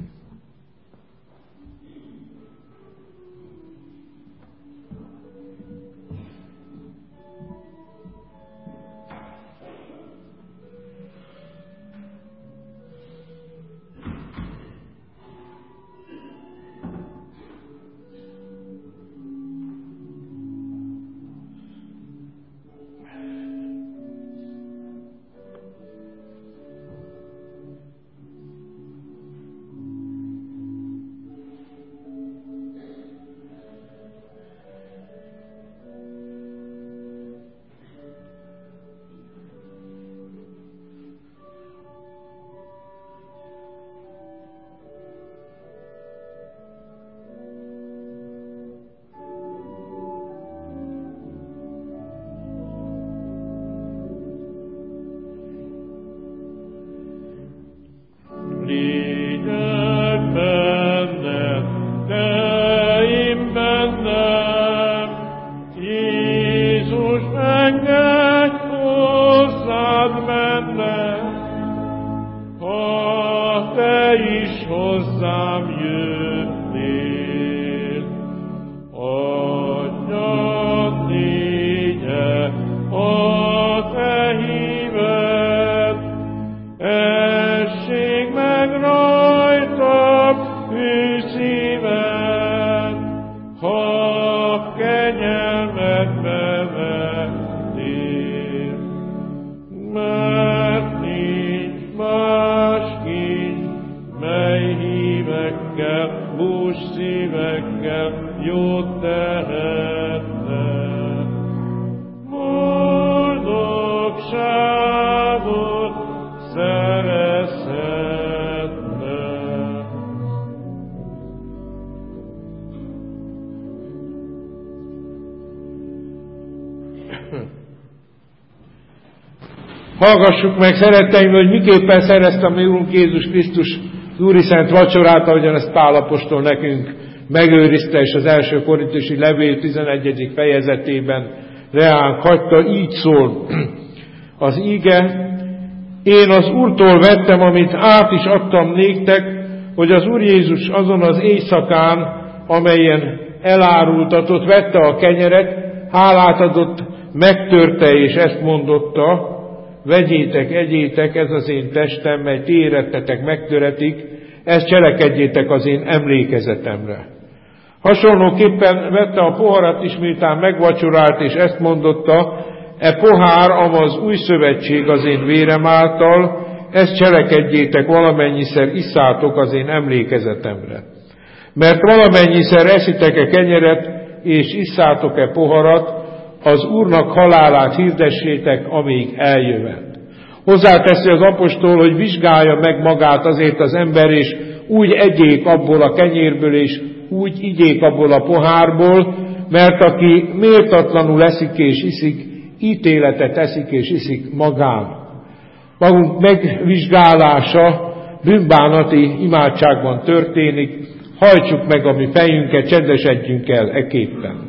Hallgassuk meg, szeretteim, hogy miképpen szerezte a mi Úrunk Jézus Krisztus az Úri Szent Vacsorát, ahogyan ezt Pál apostol nekünk megőrizte, és az első korintusi levél 11. fejezetében reánk hagyta, így szól az ige: én az Úrtól vettem, amit át is adtam néktek, hogy az Úr Jézus azon az éjszakán, amelyen elárultatott, vette a kenyeret, hálát adott, megtörte, és ezt mondotta: vegyétek, egyétek, ez az én testem, mely ti érettetek megtöretik, ezt cselekedjétek az én emlékezetemre. Hasonlóképpen vette a poharat is, miután megvacsorált, és ezt mondotta: e pohár, amaz új szövetség az én vérem által, ezt cselekedjétek, valamennyiszer isszátok az én emlékezetemre. Mert valamennyiszer eszitek-e kenyeret, és isszátok-e poharat, az Úrnak halálát hirdessétek, amíg eljövet. Hozzáteszi az apostol, hogy vizsgálja meg magát azért az ember, és úgy egyék abból a kenyérből, és úgy igyék abból a pohárból, mert aki méltatlanul eszik és iszik, ítéletet eszik és iszik magán. Magunk megvizsgálása bűnbánati imádságban történik, hajtsuk meg a mi fejünket, csendesedjünk el eképpen.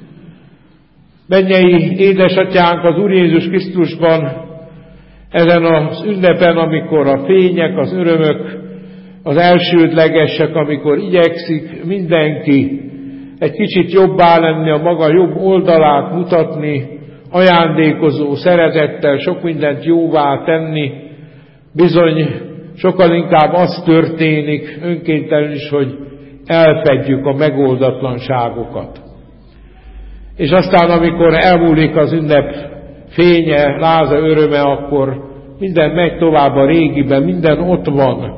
Mennyei édesatyánk, az Úr Jézus Krisztusban, ezen az ünnepen, amikor a fények, az örömök, az elsődlegesek, amikor igyekszik mindenki egy kicsit jobbá lenni, a maga jobb oldalát mutatni, ajándékozó szeretettel sok mindent jóvá tenni, bizony sokkal inkább az történik önkéntelenül is, hogy elfedjük a megoldatlanságokat. És aztán, amikor elmúlik az ünnep fénye, láza öröme, akkor minden megy tovább a régiben, minden ott van,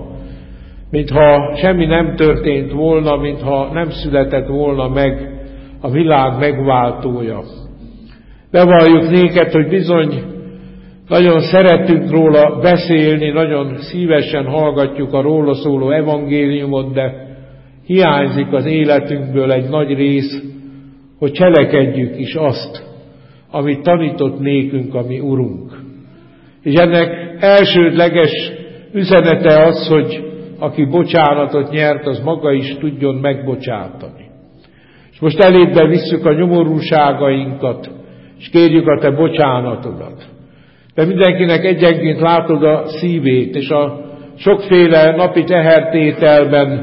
mintha semmi nem történt volna, mintha nem született volna meg a világ megváltója. Bevalljuk néked, hogy bizony nagyon szeretünk róla beszélni, nagyon szívesen hallgatjuk a róla szóló evangéliumot, de hiányzik az életünkből egy nagy rész, hogy cselekedjük is azt, amit tanított nékünk a mi Urunk. És ennek elsődleges üzenete az, hogy aki bocsánatot nyert, az maga is tudjon megbocsátani. És most elédbe visszük a nyomorúságainkat, és kérjük a te bocsánatodat. De mindenkinek egyenként látod a szívét, és a sokféle napi tehertételben,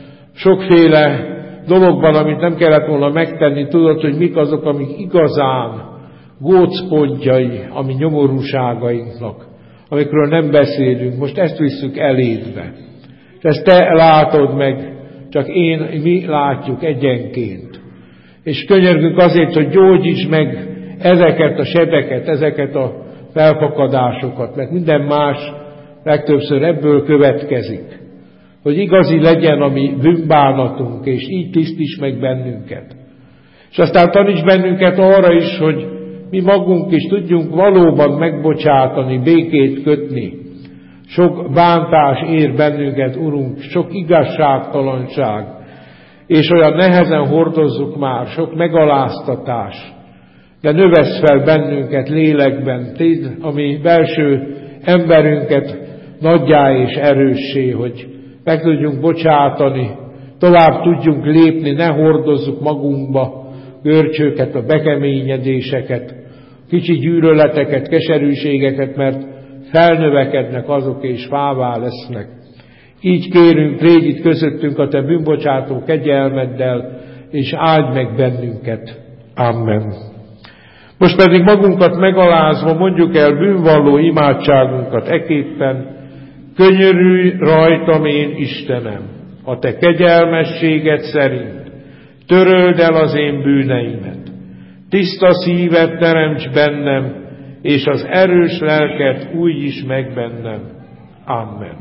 sokféle dologban, amit nem kellett volna megtenni, tudod, hogy mik azok, amik igazán gócpontjai a mi nyomorúságainknak, amikről nem beszélünk. Most ezt visszük elédbe. Ezt te látod meg, csak mi látjuk egyenként. És könyörgünk azért, hogy gyógyíts meg ezeket a sebeket, ezeket a felfakadásokat, mert minden más legtöbbször ebből következik. Hogy igazi legyen a mi bűnbánatunk, és így tisztíts meg bennünket. És aztán taníts bennünket arra is, hogy mi magunk is tudjunk valóban megbocsátani, békét kötni. Sok bántás ér bennünket, Urunk, sok igazságtalanság, és olyan nehezen hordozzuk már, sok megaláztatás. De növessz fel bennünket lélekben, tédd a mi belső emberünket nagyjá és erőssé, hogy meg tudjunk bocsátani, tovább tudjunk lépni, ne hordozzuk magunkba görcsöket, a bekeményedéseket, kicsi gyűlöleteket, keserűségeket, mert felnövekednek azok, és fává lesznek. Így kérünk, légy itt közöttünk a te bűnbocsátó kegyelmeddel, és áld meg bennünket. Amen. Most pedig magunkat megalázva mondjuk el bűnvalló imádságunkat eképpen: könyörülj rajtam én, Istenem, a te kegyelmességed szerint, töröld el az én bűneimet, tiszta szívet teremts bennem, és az erős lelket újíts meg bennem. Amen.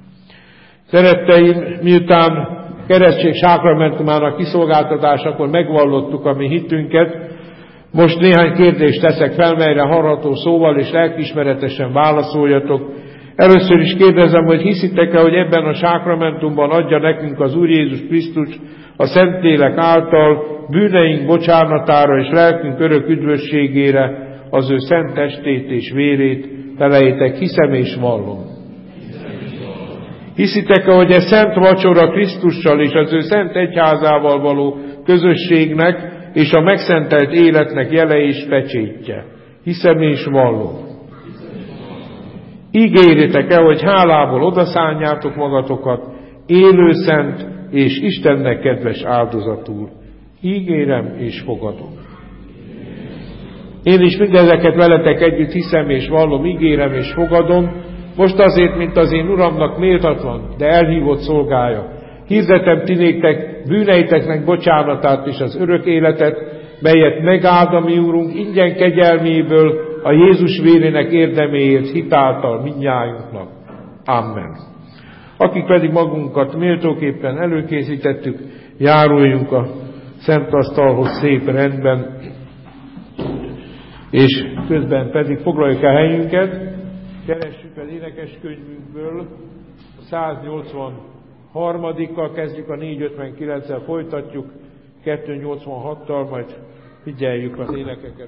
Szeretteim, miután keresztség sákramentumának kiszolgáltatásakor megvallottuk a mi hitünket, most néhány kérdést teszek fel, melyre hallható szóval és lelkiismeretesen válaszoljatok. Először is kérdezem, hogy hiszitek-e, hogy ebben a sákramentumban adja nekünk az Úr Jézus Krisztus a Szentlélek által bűneink bocsánatára és lelkünk örök üdvösségére az ő szent testét és vérét? Feleljétek, hiszem és vallom. Hiszitek-e, hogy ez szent vacsora Krisztussal és az ő szent egyházával való közösségnek és a megszentelt életnek jele és pecsétje? Hiszem és vallom. Ígéritek-e, hogy hálából odaszánjátok magatokat élő, szent és Istennek kedves áldozatul? Ígérem és fogadom. Én is mindezeket veletek együtt hiszem és vallom, ígérem és fogadom, most azért, mint az én Uramnak méltatlan, de elhívott szolgája. Hirdetem ti néktek bűneiteknek bocsánatát és az örök életet, melyet megáld a mi Úrunk ingyen kegyelméből, a Jézus vérének érdeméért hitáltal mindnyájunknak. Amen. Akik pedig magunkat méltóképpen előkészítettük, járuljunk a szent asztalhoz szép rendben, és közben pedig foglaljuk el helyünket, keressük az énekeskönyvünkből, a 183-kal kezdjük, a 459-el folytatjuk, 286-tal, majd figyeljük az énekeket.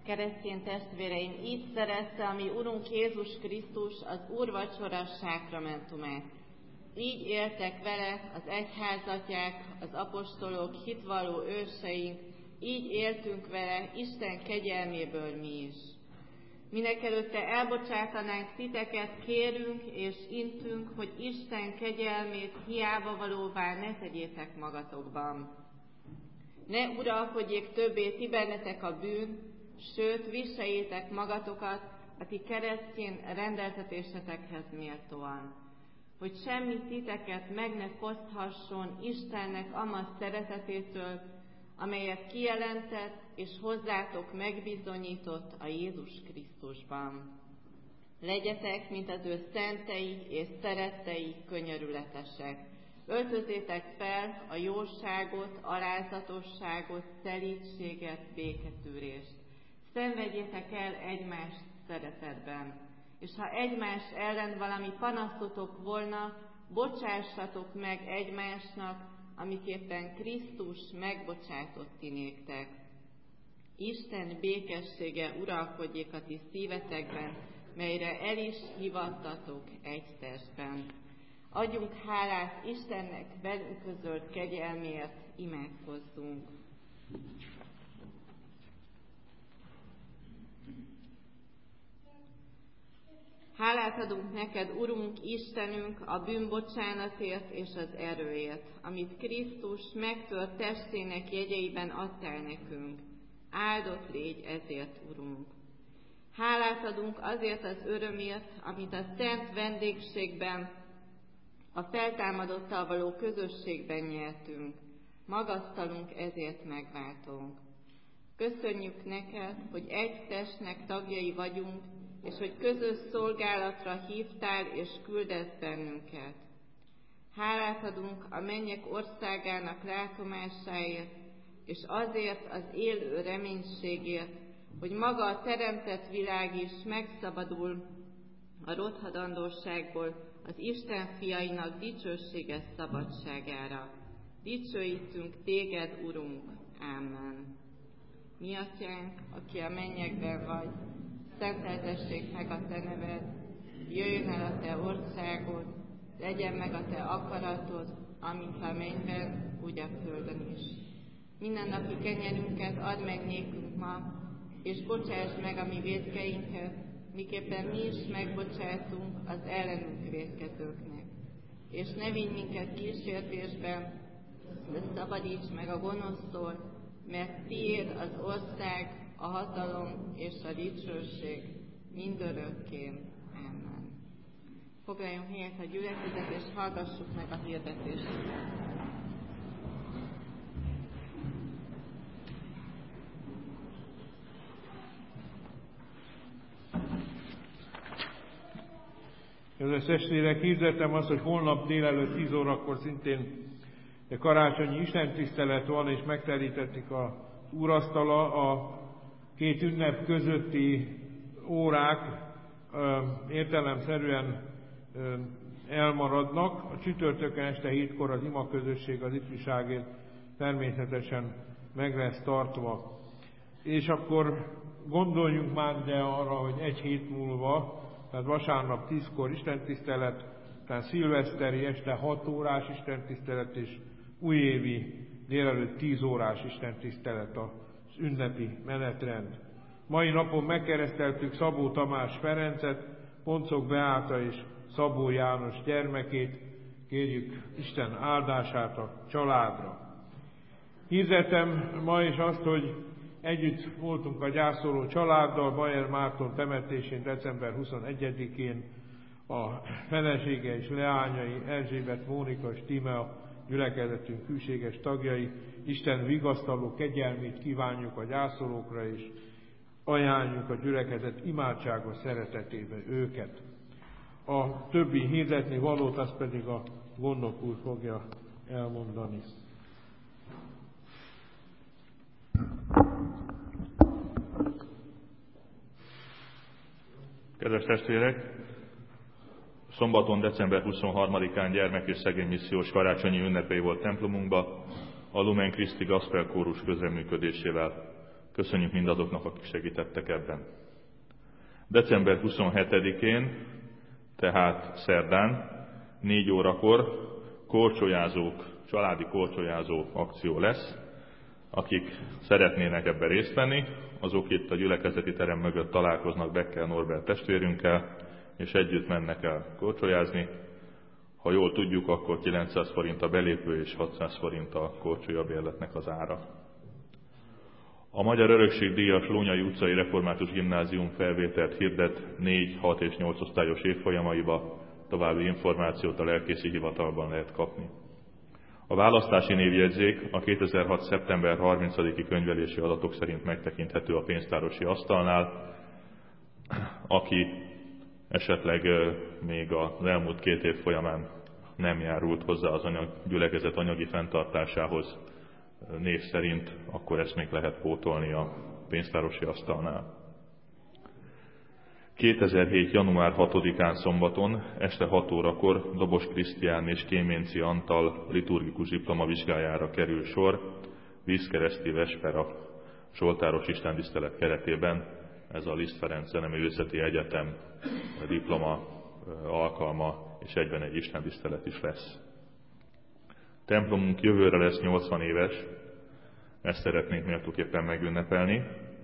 Keresztény testvéreim, így szerezte a mi Urunk Jézus Krisztus az úrvacsora sákramentumát. Így éltek vele az egyházatják, az apostolok, hitvalló őseink, így éltünk vele Isten kegyelméből mi is. Mindenekelőtte elbocsátanánk titeket, kérünk és intünk, hogy Isten kegyelmét hiába valóvá ne tegyétek magatokban. Ne uralkodjék többé ti bennetek a bűn, sőt, viseljétek magatokat a ti keresztény rendeltetésetekhez méltóan, hogy semmi titeket meg ne foszthasson Istennek ama szeretetétől, amelyet kijelentett és hozzátok megbizonyított a Jézus Krisztusban. Legyetek, mint az ő szentei és szerettei könyörületesek. Öltözétek fel a jóságot, alázatosságot, szelídséget, béketűrést. Szenvedjétek el egymást szeretetben, és ha egymás ellen valami panaszotok volna, bocsássatok meg egymásnak, amiképpen Krisztus megbocsátott ti néktek. Isten békessége uralkodjék a ti szívetekben, melyre el is hivattatok egy testben. Adjunk hálát Istennek velünk közölt kegyelmért, imádkozzunk. Hálát adunk neked, Urunk, Istenünk, a bűnbocsánatért és az erőért, amit Krisztus megtört testének jegyeiben adtál nekünk. Áldott légy ezért, Urunk. Hálát adunk azért az örömért, amit a szent vendégségben, a feltámadottal való közösségben nyertünk. Magasztalunk ezért megváltónk. Köszönjük neked, hogy egy testnek tagjai vagyunk, és hogy közös szolgálatra hívtál és küldesz bennünket. Hálát adunk a mennyek országának látomásáért, és azért az élő reménységért, hogy maga a teremtett világ is megszabadul a rothadandóságból az Isten fiainak dicsőséges szabadságára. Dicsőítünk téged, Urunk. Ámen. Mi atyánk, aki a mennyekben vagy, szenteltessék meg a te neved, jöjjön el a te országod, legyen meg a te akaratod, amint a mennyben, úgy a földön is. Mindennapi kenyerünket add meg nékünk ma, és bocsásd meg a mi vétkeinket, miképpen mi is megbocsátunk az ellenünk vétkezőknek. És ne vigy minket kísértésbe, de szabadíts meg a gonosztól, mert tiéd az ország, a hatalom és a dicsőség mindörökké. Amen. Foglaljon helyet a gyülekezet, és hallgassuk meg a hirdetést. Kedves testvérek, hirdetem azt, hogy holnap délelőtt 10 órakor szintén karácsonyi istentisztelet van, és megterítetik az úrasztala. A két ünnep közötti órák értelemszerűen elmaradnak. A csütörtökön este 7-kor az imaközösség az ifjúságért természetesen meg lesz tartva. És akkor gondoljunk már de arra, hogy egy hét múlva, tehát vasárnap 10-kor istentisztelet, tehát szilveszteri este 6 órás istentisztelet, és újévi délelőtt 10 órás istentisztelet az ünnepi menetrend. Mai napon megkereszteltük Szabó Tamás Ferencet, Poncok Beáta és Szabó János gyermekét. Kérjük Isten áldását a családra. Hirdetem ma is azt, hogy együtt voltunk a gyászoló családdal Bayer Márton temetésén december 21-én. A felesége és leányai Erzsébet, Mónika és Tímea gyülekezetünk hűséges tagjai. Isten vigasztaló kegyelmét kívánjuk a gyászolókra, és ajánljuk a gyülekezet imádságos szeretetébe őket. A többi hirdetni valót, azt pedig a gondnok úr fogja elmondani. Kedves testvérek! Szombaton, december 23-án gyermek és szegény missziós karácsonyi ünnepei volt templomunkba, a Lumen Christi Gospel kórus közreműködésével. Köszönjük mindazoknak, akik segítettek ebben. December 27-én, tehát szerdán, 4 órakor családi korcsolyázó akció lesz. Akik szeretnének ebben részt venni, azok itt a gyülekezeti terem mögött találkoznak Becker Norbert testvérünkkel, és együtt mennek el korcsolyázni. Ha jól tudjuk, akkor 900 forint a belépő és 600 forint a korcsolyabérletnek az ára. A Magyar Örökség díjas Lónyay utcai Református Gimnázium felvételt hirdet 4, 6 és 8 osztályos évfolyamaiba, további információt a lelkészi hivatalban lehet kapni. A választási névjegyzék a 2006. szeptember 30-i könyvelési adatok szerint megtekinthető a pénztárosi asztalnál. Aki esetleg még az elmúlt 2 év folyamán nem járult hozzá az gyülekezet anyagi fenntartásához név szerint, akkor ezt még lehet pótolni a pénztárosi asztalnál. 2007. január 6-án szombaton este 6 órakor Dobos Krisztián és Kéménci Antal liturgikus diplomavizsgájára kerül sor, vízkereszti vespera zsoltáros istentisztelet keretében. Ez a Liszt Ferenc Zeneművészeti Egyetem diploma alkalma, és egyben egy istentisztelet is lesz. Templomunk jövőre lesz 80 éves, ezt szeretnénk méltóképpen megünnepelni,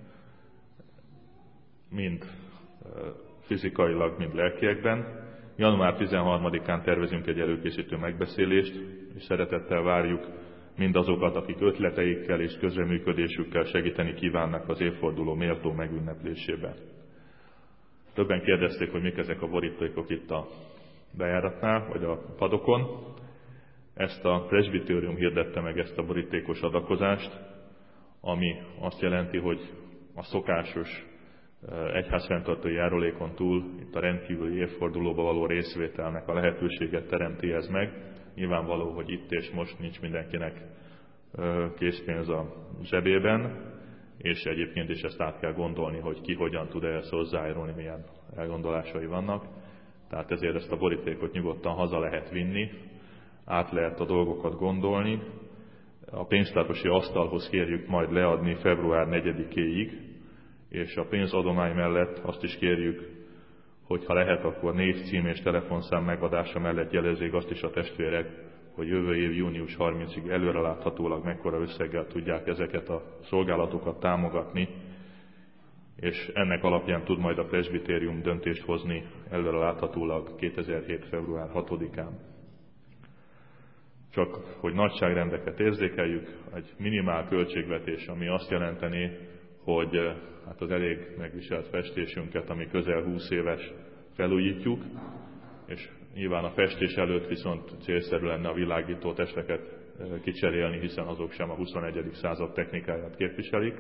mind fizikailag, mind lelkiekben. Január 13-án tervezünk egy előkészítő megbeszélést, és szeretettel várjuk mindazokat, akik ötleteikkel és közreműködésükkel segíteni kívánnak az évforduló méltó megünneplésében. Többen kérdezték, hogy mik ezek a borítékok itt a bejáratnál, vagy a padokon. Ezt a presbitérium hirdette meg, ezt a borítékos adakozást, ami azt jelenti, hogy a szokásos egyházfenntartói járulékon túl itt a rendkívüli évfordulóba való részvételnek a lehetőséget teremti ez meg. Nyilvánvaló, hogy itt és most nincs mindenkinek készpénz a zsebében, és egyébként is ezt át kell gondolni, hogy ki hogyan tud ehhez hozzájárulni, milyen elgondolásai vannak. Tehát ezért ezt a borítékot nyugodtan haza lehet vinni, át lehet a dolgokat gondolni. A pénztárosi asztalhoz kérjük majd leadni február 4-éig, és a pénzadomány mellett azt is kérjük, hogy ha lehet, akkor név, cím és telefonszám megadása mellett jelezzék azt is a testvérek, hogy jövő év június 30-ig előreláthatólag mekkora összeggel tudják ezeket a szolgálatokat támogatni, és ennek alapján tud majd a presbitérium döntést hozni előreláthatólag 2007. február 6-án. Csak hogy nagyságrendeket érzékeljük, egy minimál költségvetés, ami azt jelenteni, hogy hát az elég megviselt festésünket, ami közel 20 éves, felújítjuk, és nyilván a festés előtt viszont célszerű lenne a világító testeket kicserélni, hiszen azok sem a 21. század technikáját képviselik.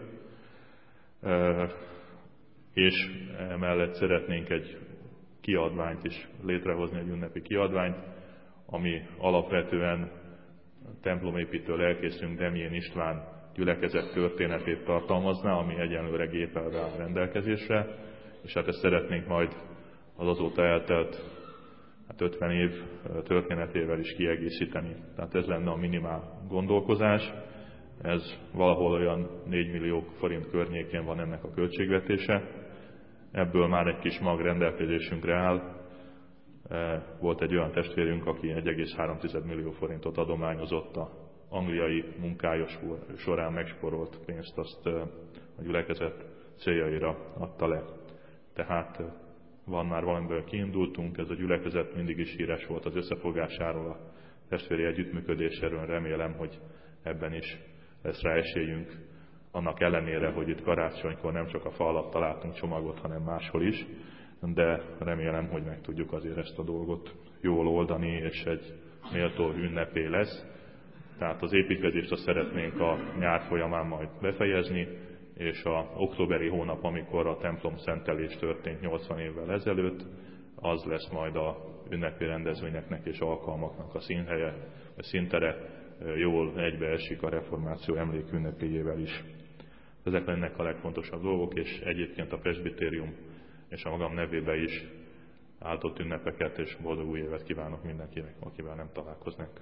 És emellett szeretnénk egy kiadványt is létrehozni, egy ünnepi kiadványt, ami alapvetően templomépítő lelkészünk Demjén István gyülekezet történetét tartalmazná, ami egyenlőre gépelve áll rendelkezésre, és hát ezt szeretnénk majd az azóta eltelt 50 év történetével is kiegészíteni. Tehát ez lenne a minimál gondolkozás. Ez valahol olyan 4 millió forint környékén van ennek a költségvetése. Ebből már egy kis mag rendelkezésünkre áll. Volt egy olyan testvérünk, aki 1,3 millió forintot adományozott a angliai munkája során megsporolt pénzt, azt a gyülekezet céljaira adta le. Tehát van már valamiből kiindultunk, ez a gyülekezet mindig is híres volt az összefogásáról, a testvéri együttműködéséről, remélem, hogy ebben is lesz rá esélyünk, annak ellenére, hogy itt karácsonykor nem csak a fa alatt találtunk csomagot, hanem máshol is, de remélem, hogy meg tudjuk azért ezt a dolgot jól oldani, és egy méltó ünnepé lesz. Tehát az építkezést azt szeretnénk a nyár folyamán majd befejezni, és a októberi hónap, amikor a templom szentelés történt 80 évvel ezelőtt, az lesz majd a ünnepi rendezvényeknek és alkalmaknak a színhelye, a színtere, jól egybeesik a reformáció emlékünnepéjével is. Ezek lennek a legfontosabb dolgok, és egyébként a presbitérium és a magam nevébe is áldott ünnepeket és boldog új évet kívánok mindenkinek, akivel nem találkoznak.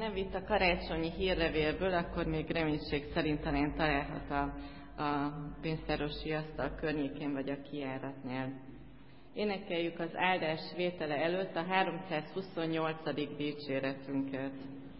nem vitt a karácsonyi hírlevélből, akkor még reménység szerint talán találhat a pénztárosi asztal környékén vagy a kijáratnál. Énekeljük az áldás vétele előtt a 328. dicséretünket.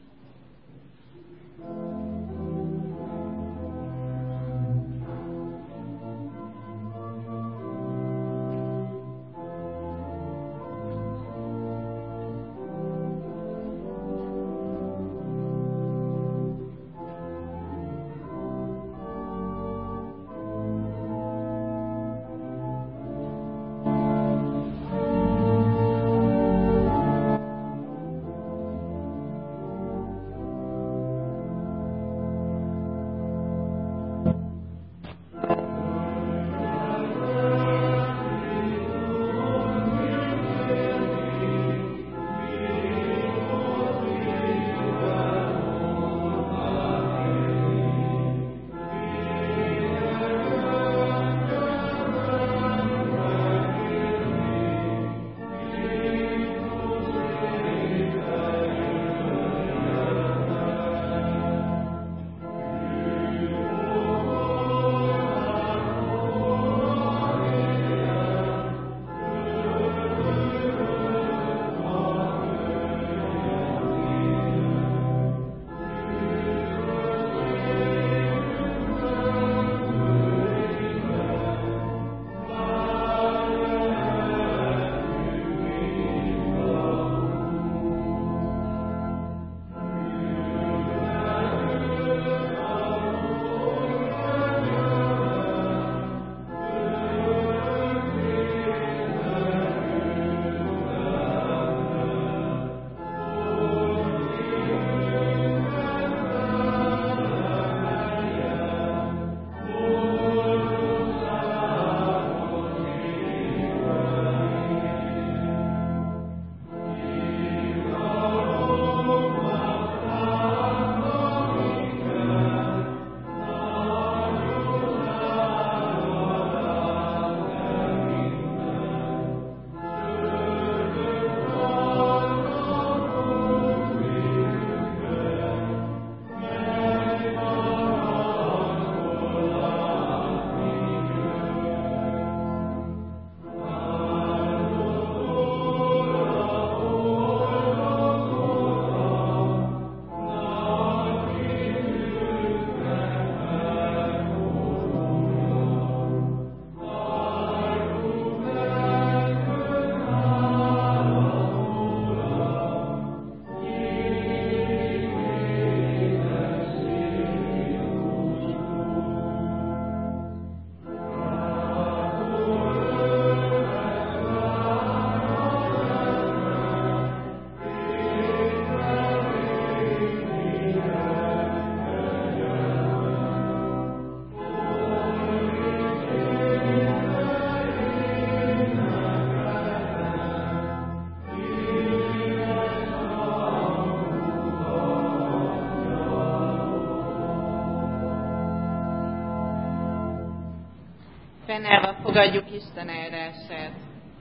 Fennállva fogadjuk Isten áldását.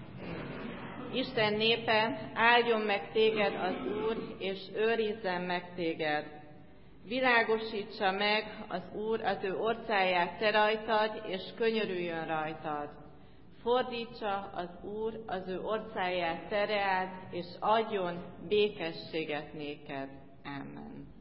Isten népe, áldjon meg téged az Úr, és őrizzen meg téged. Világosítsa meg az Úr az ő orcáját te rajtad, és könyörüljön rajtad. Fordítsa az Úr az ő orcáját te reád, és adjon békességet néked. Amen.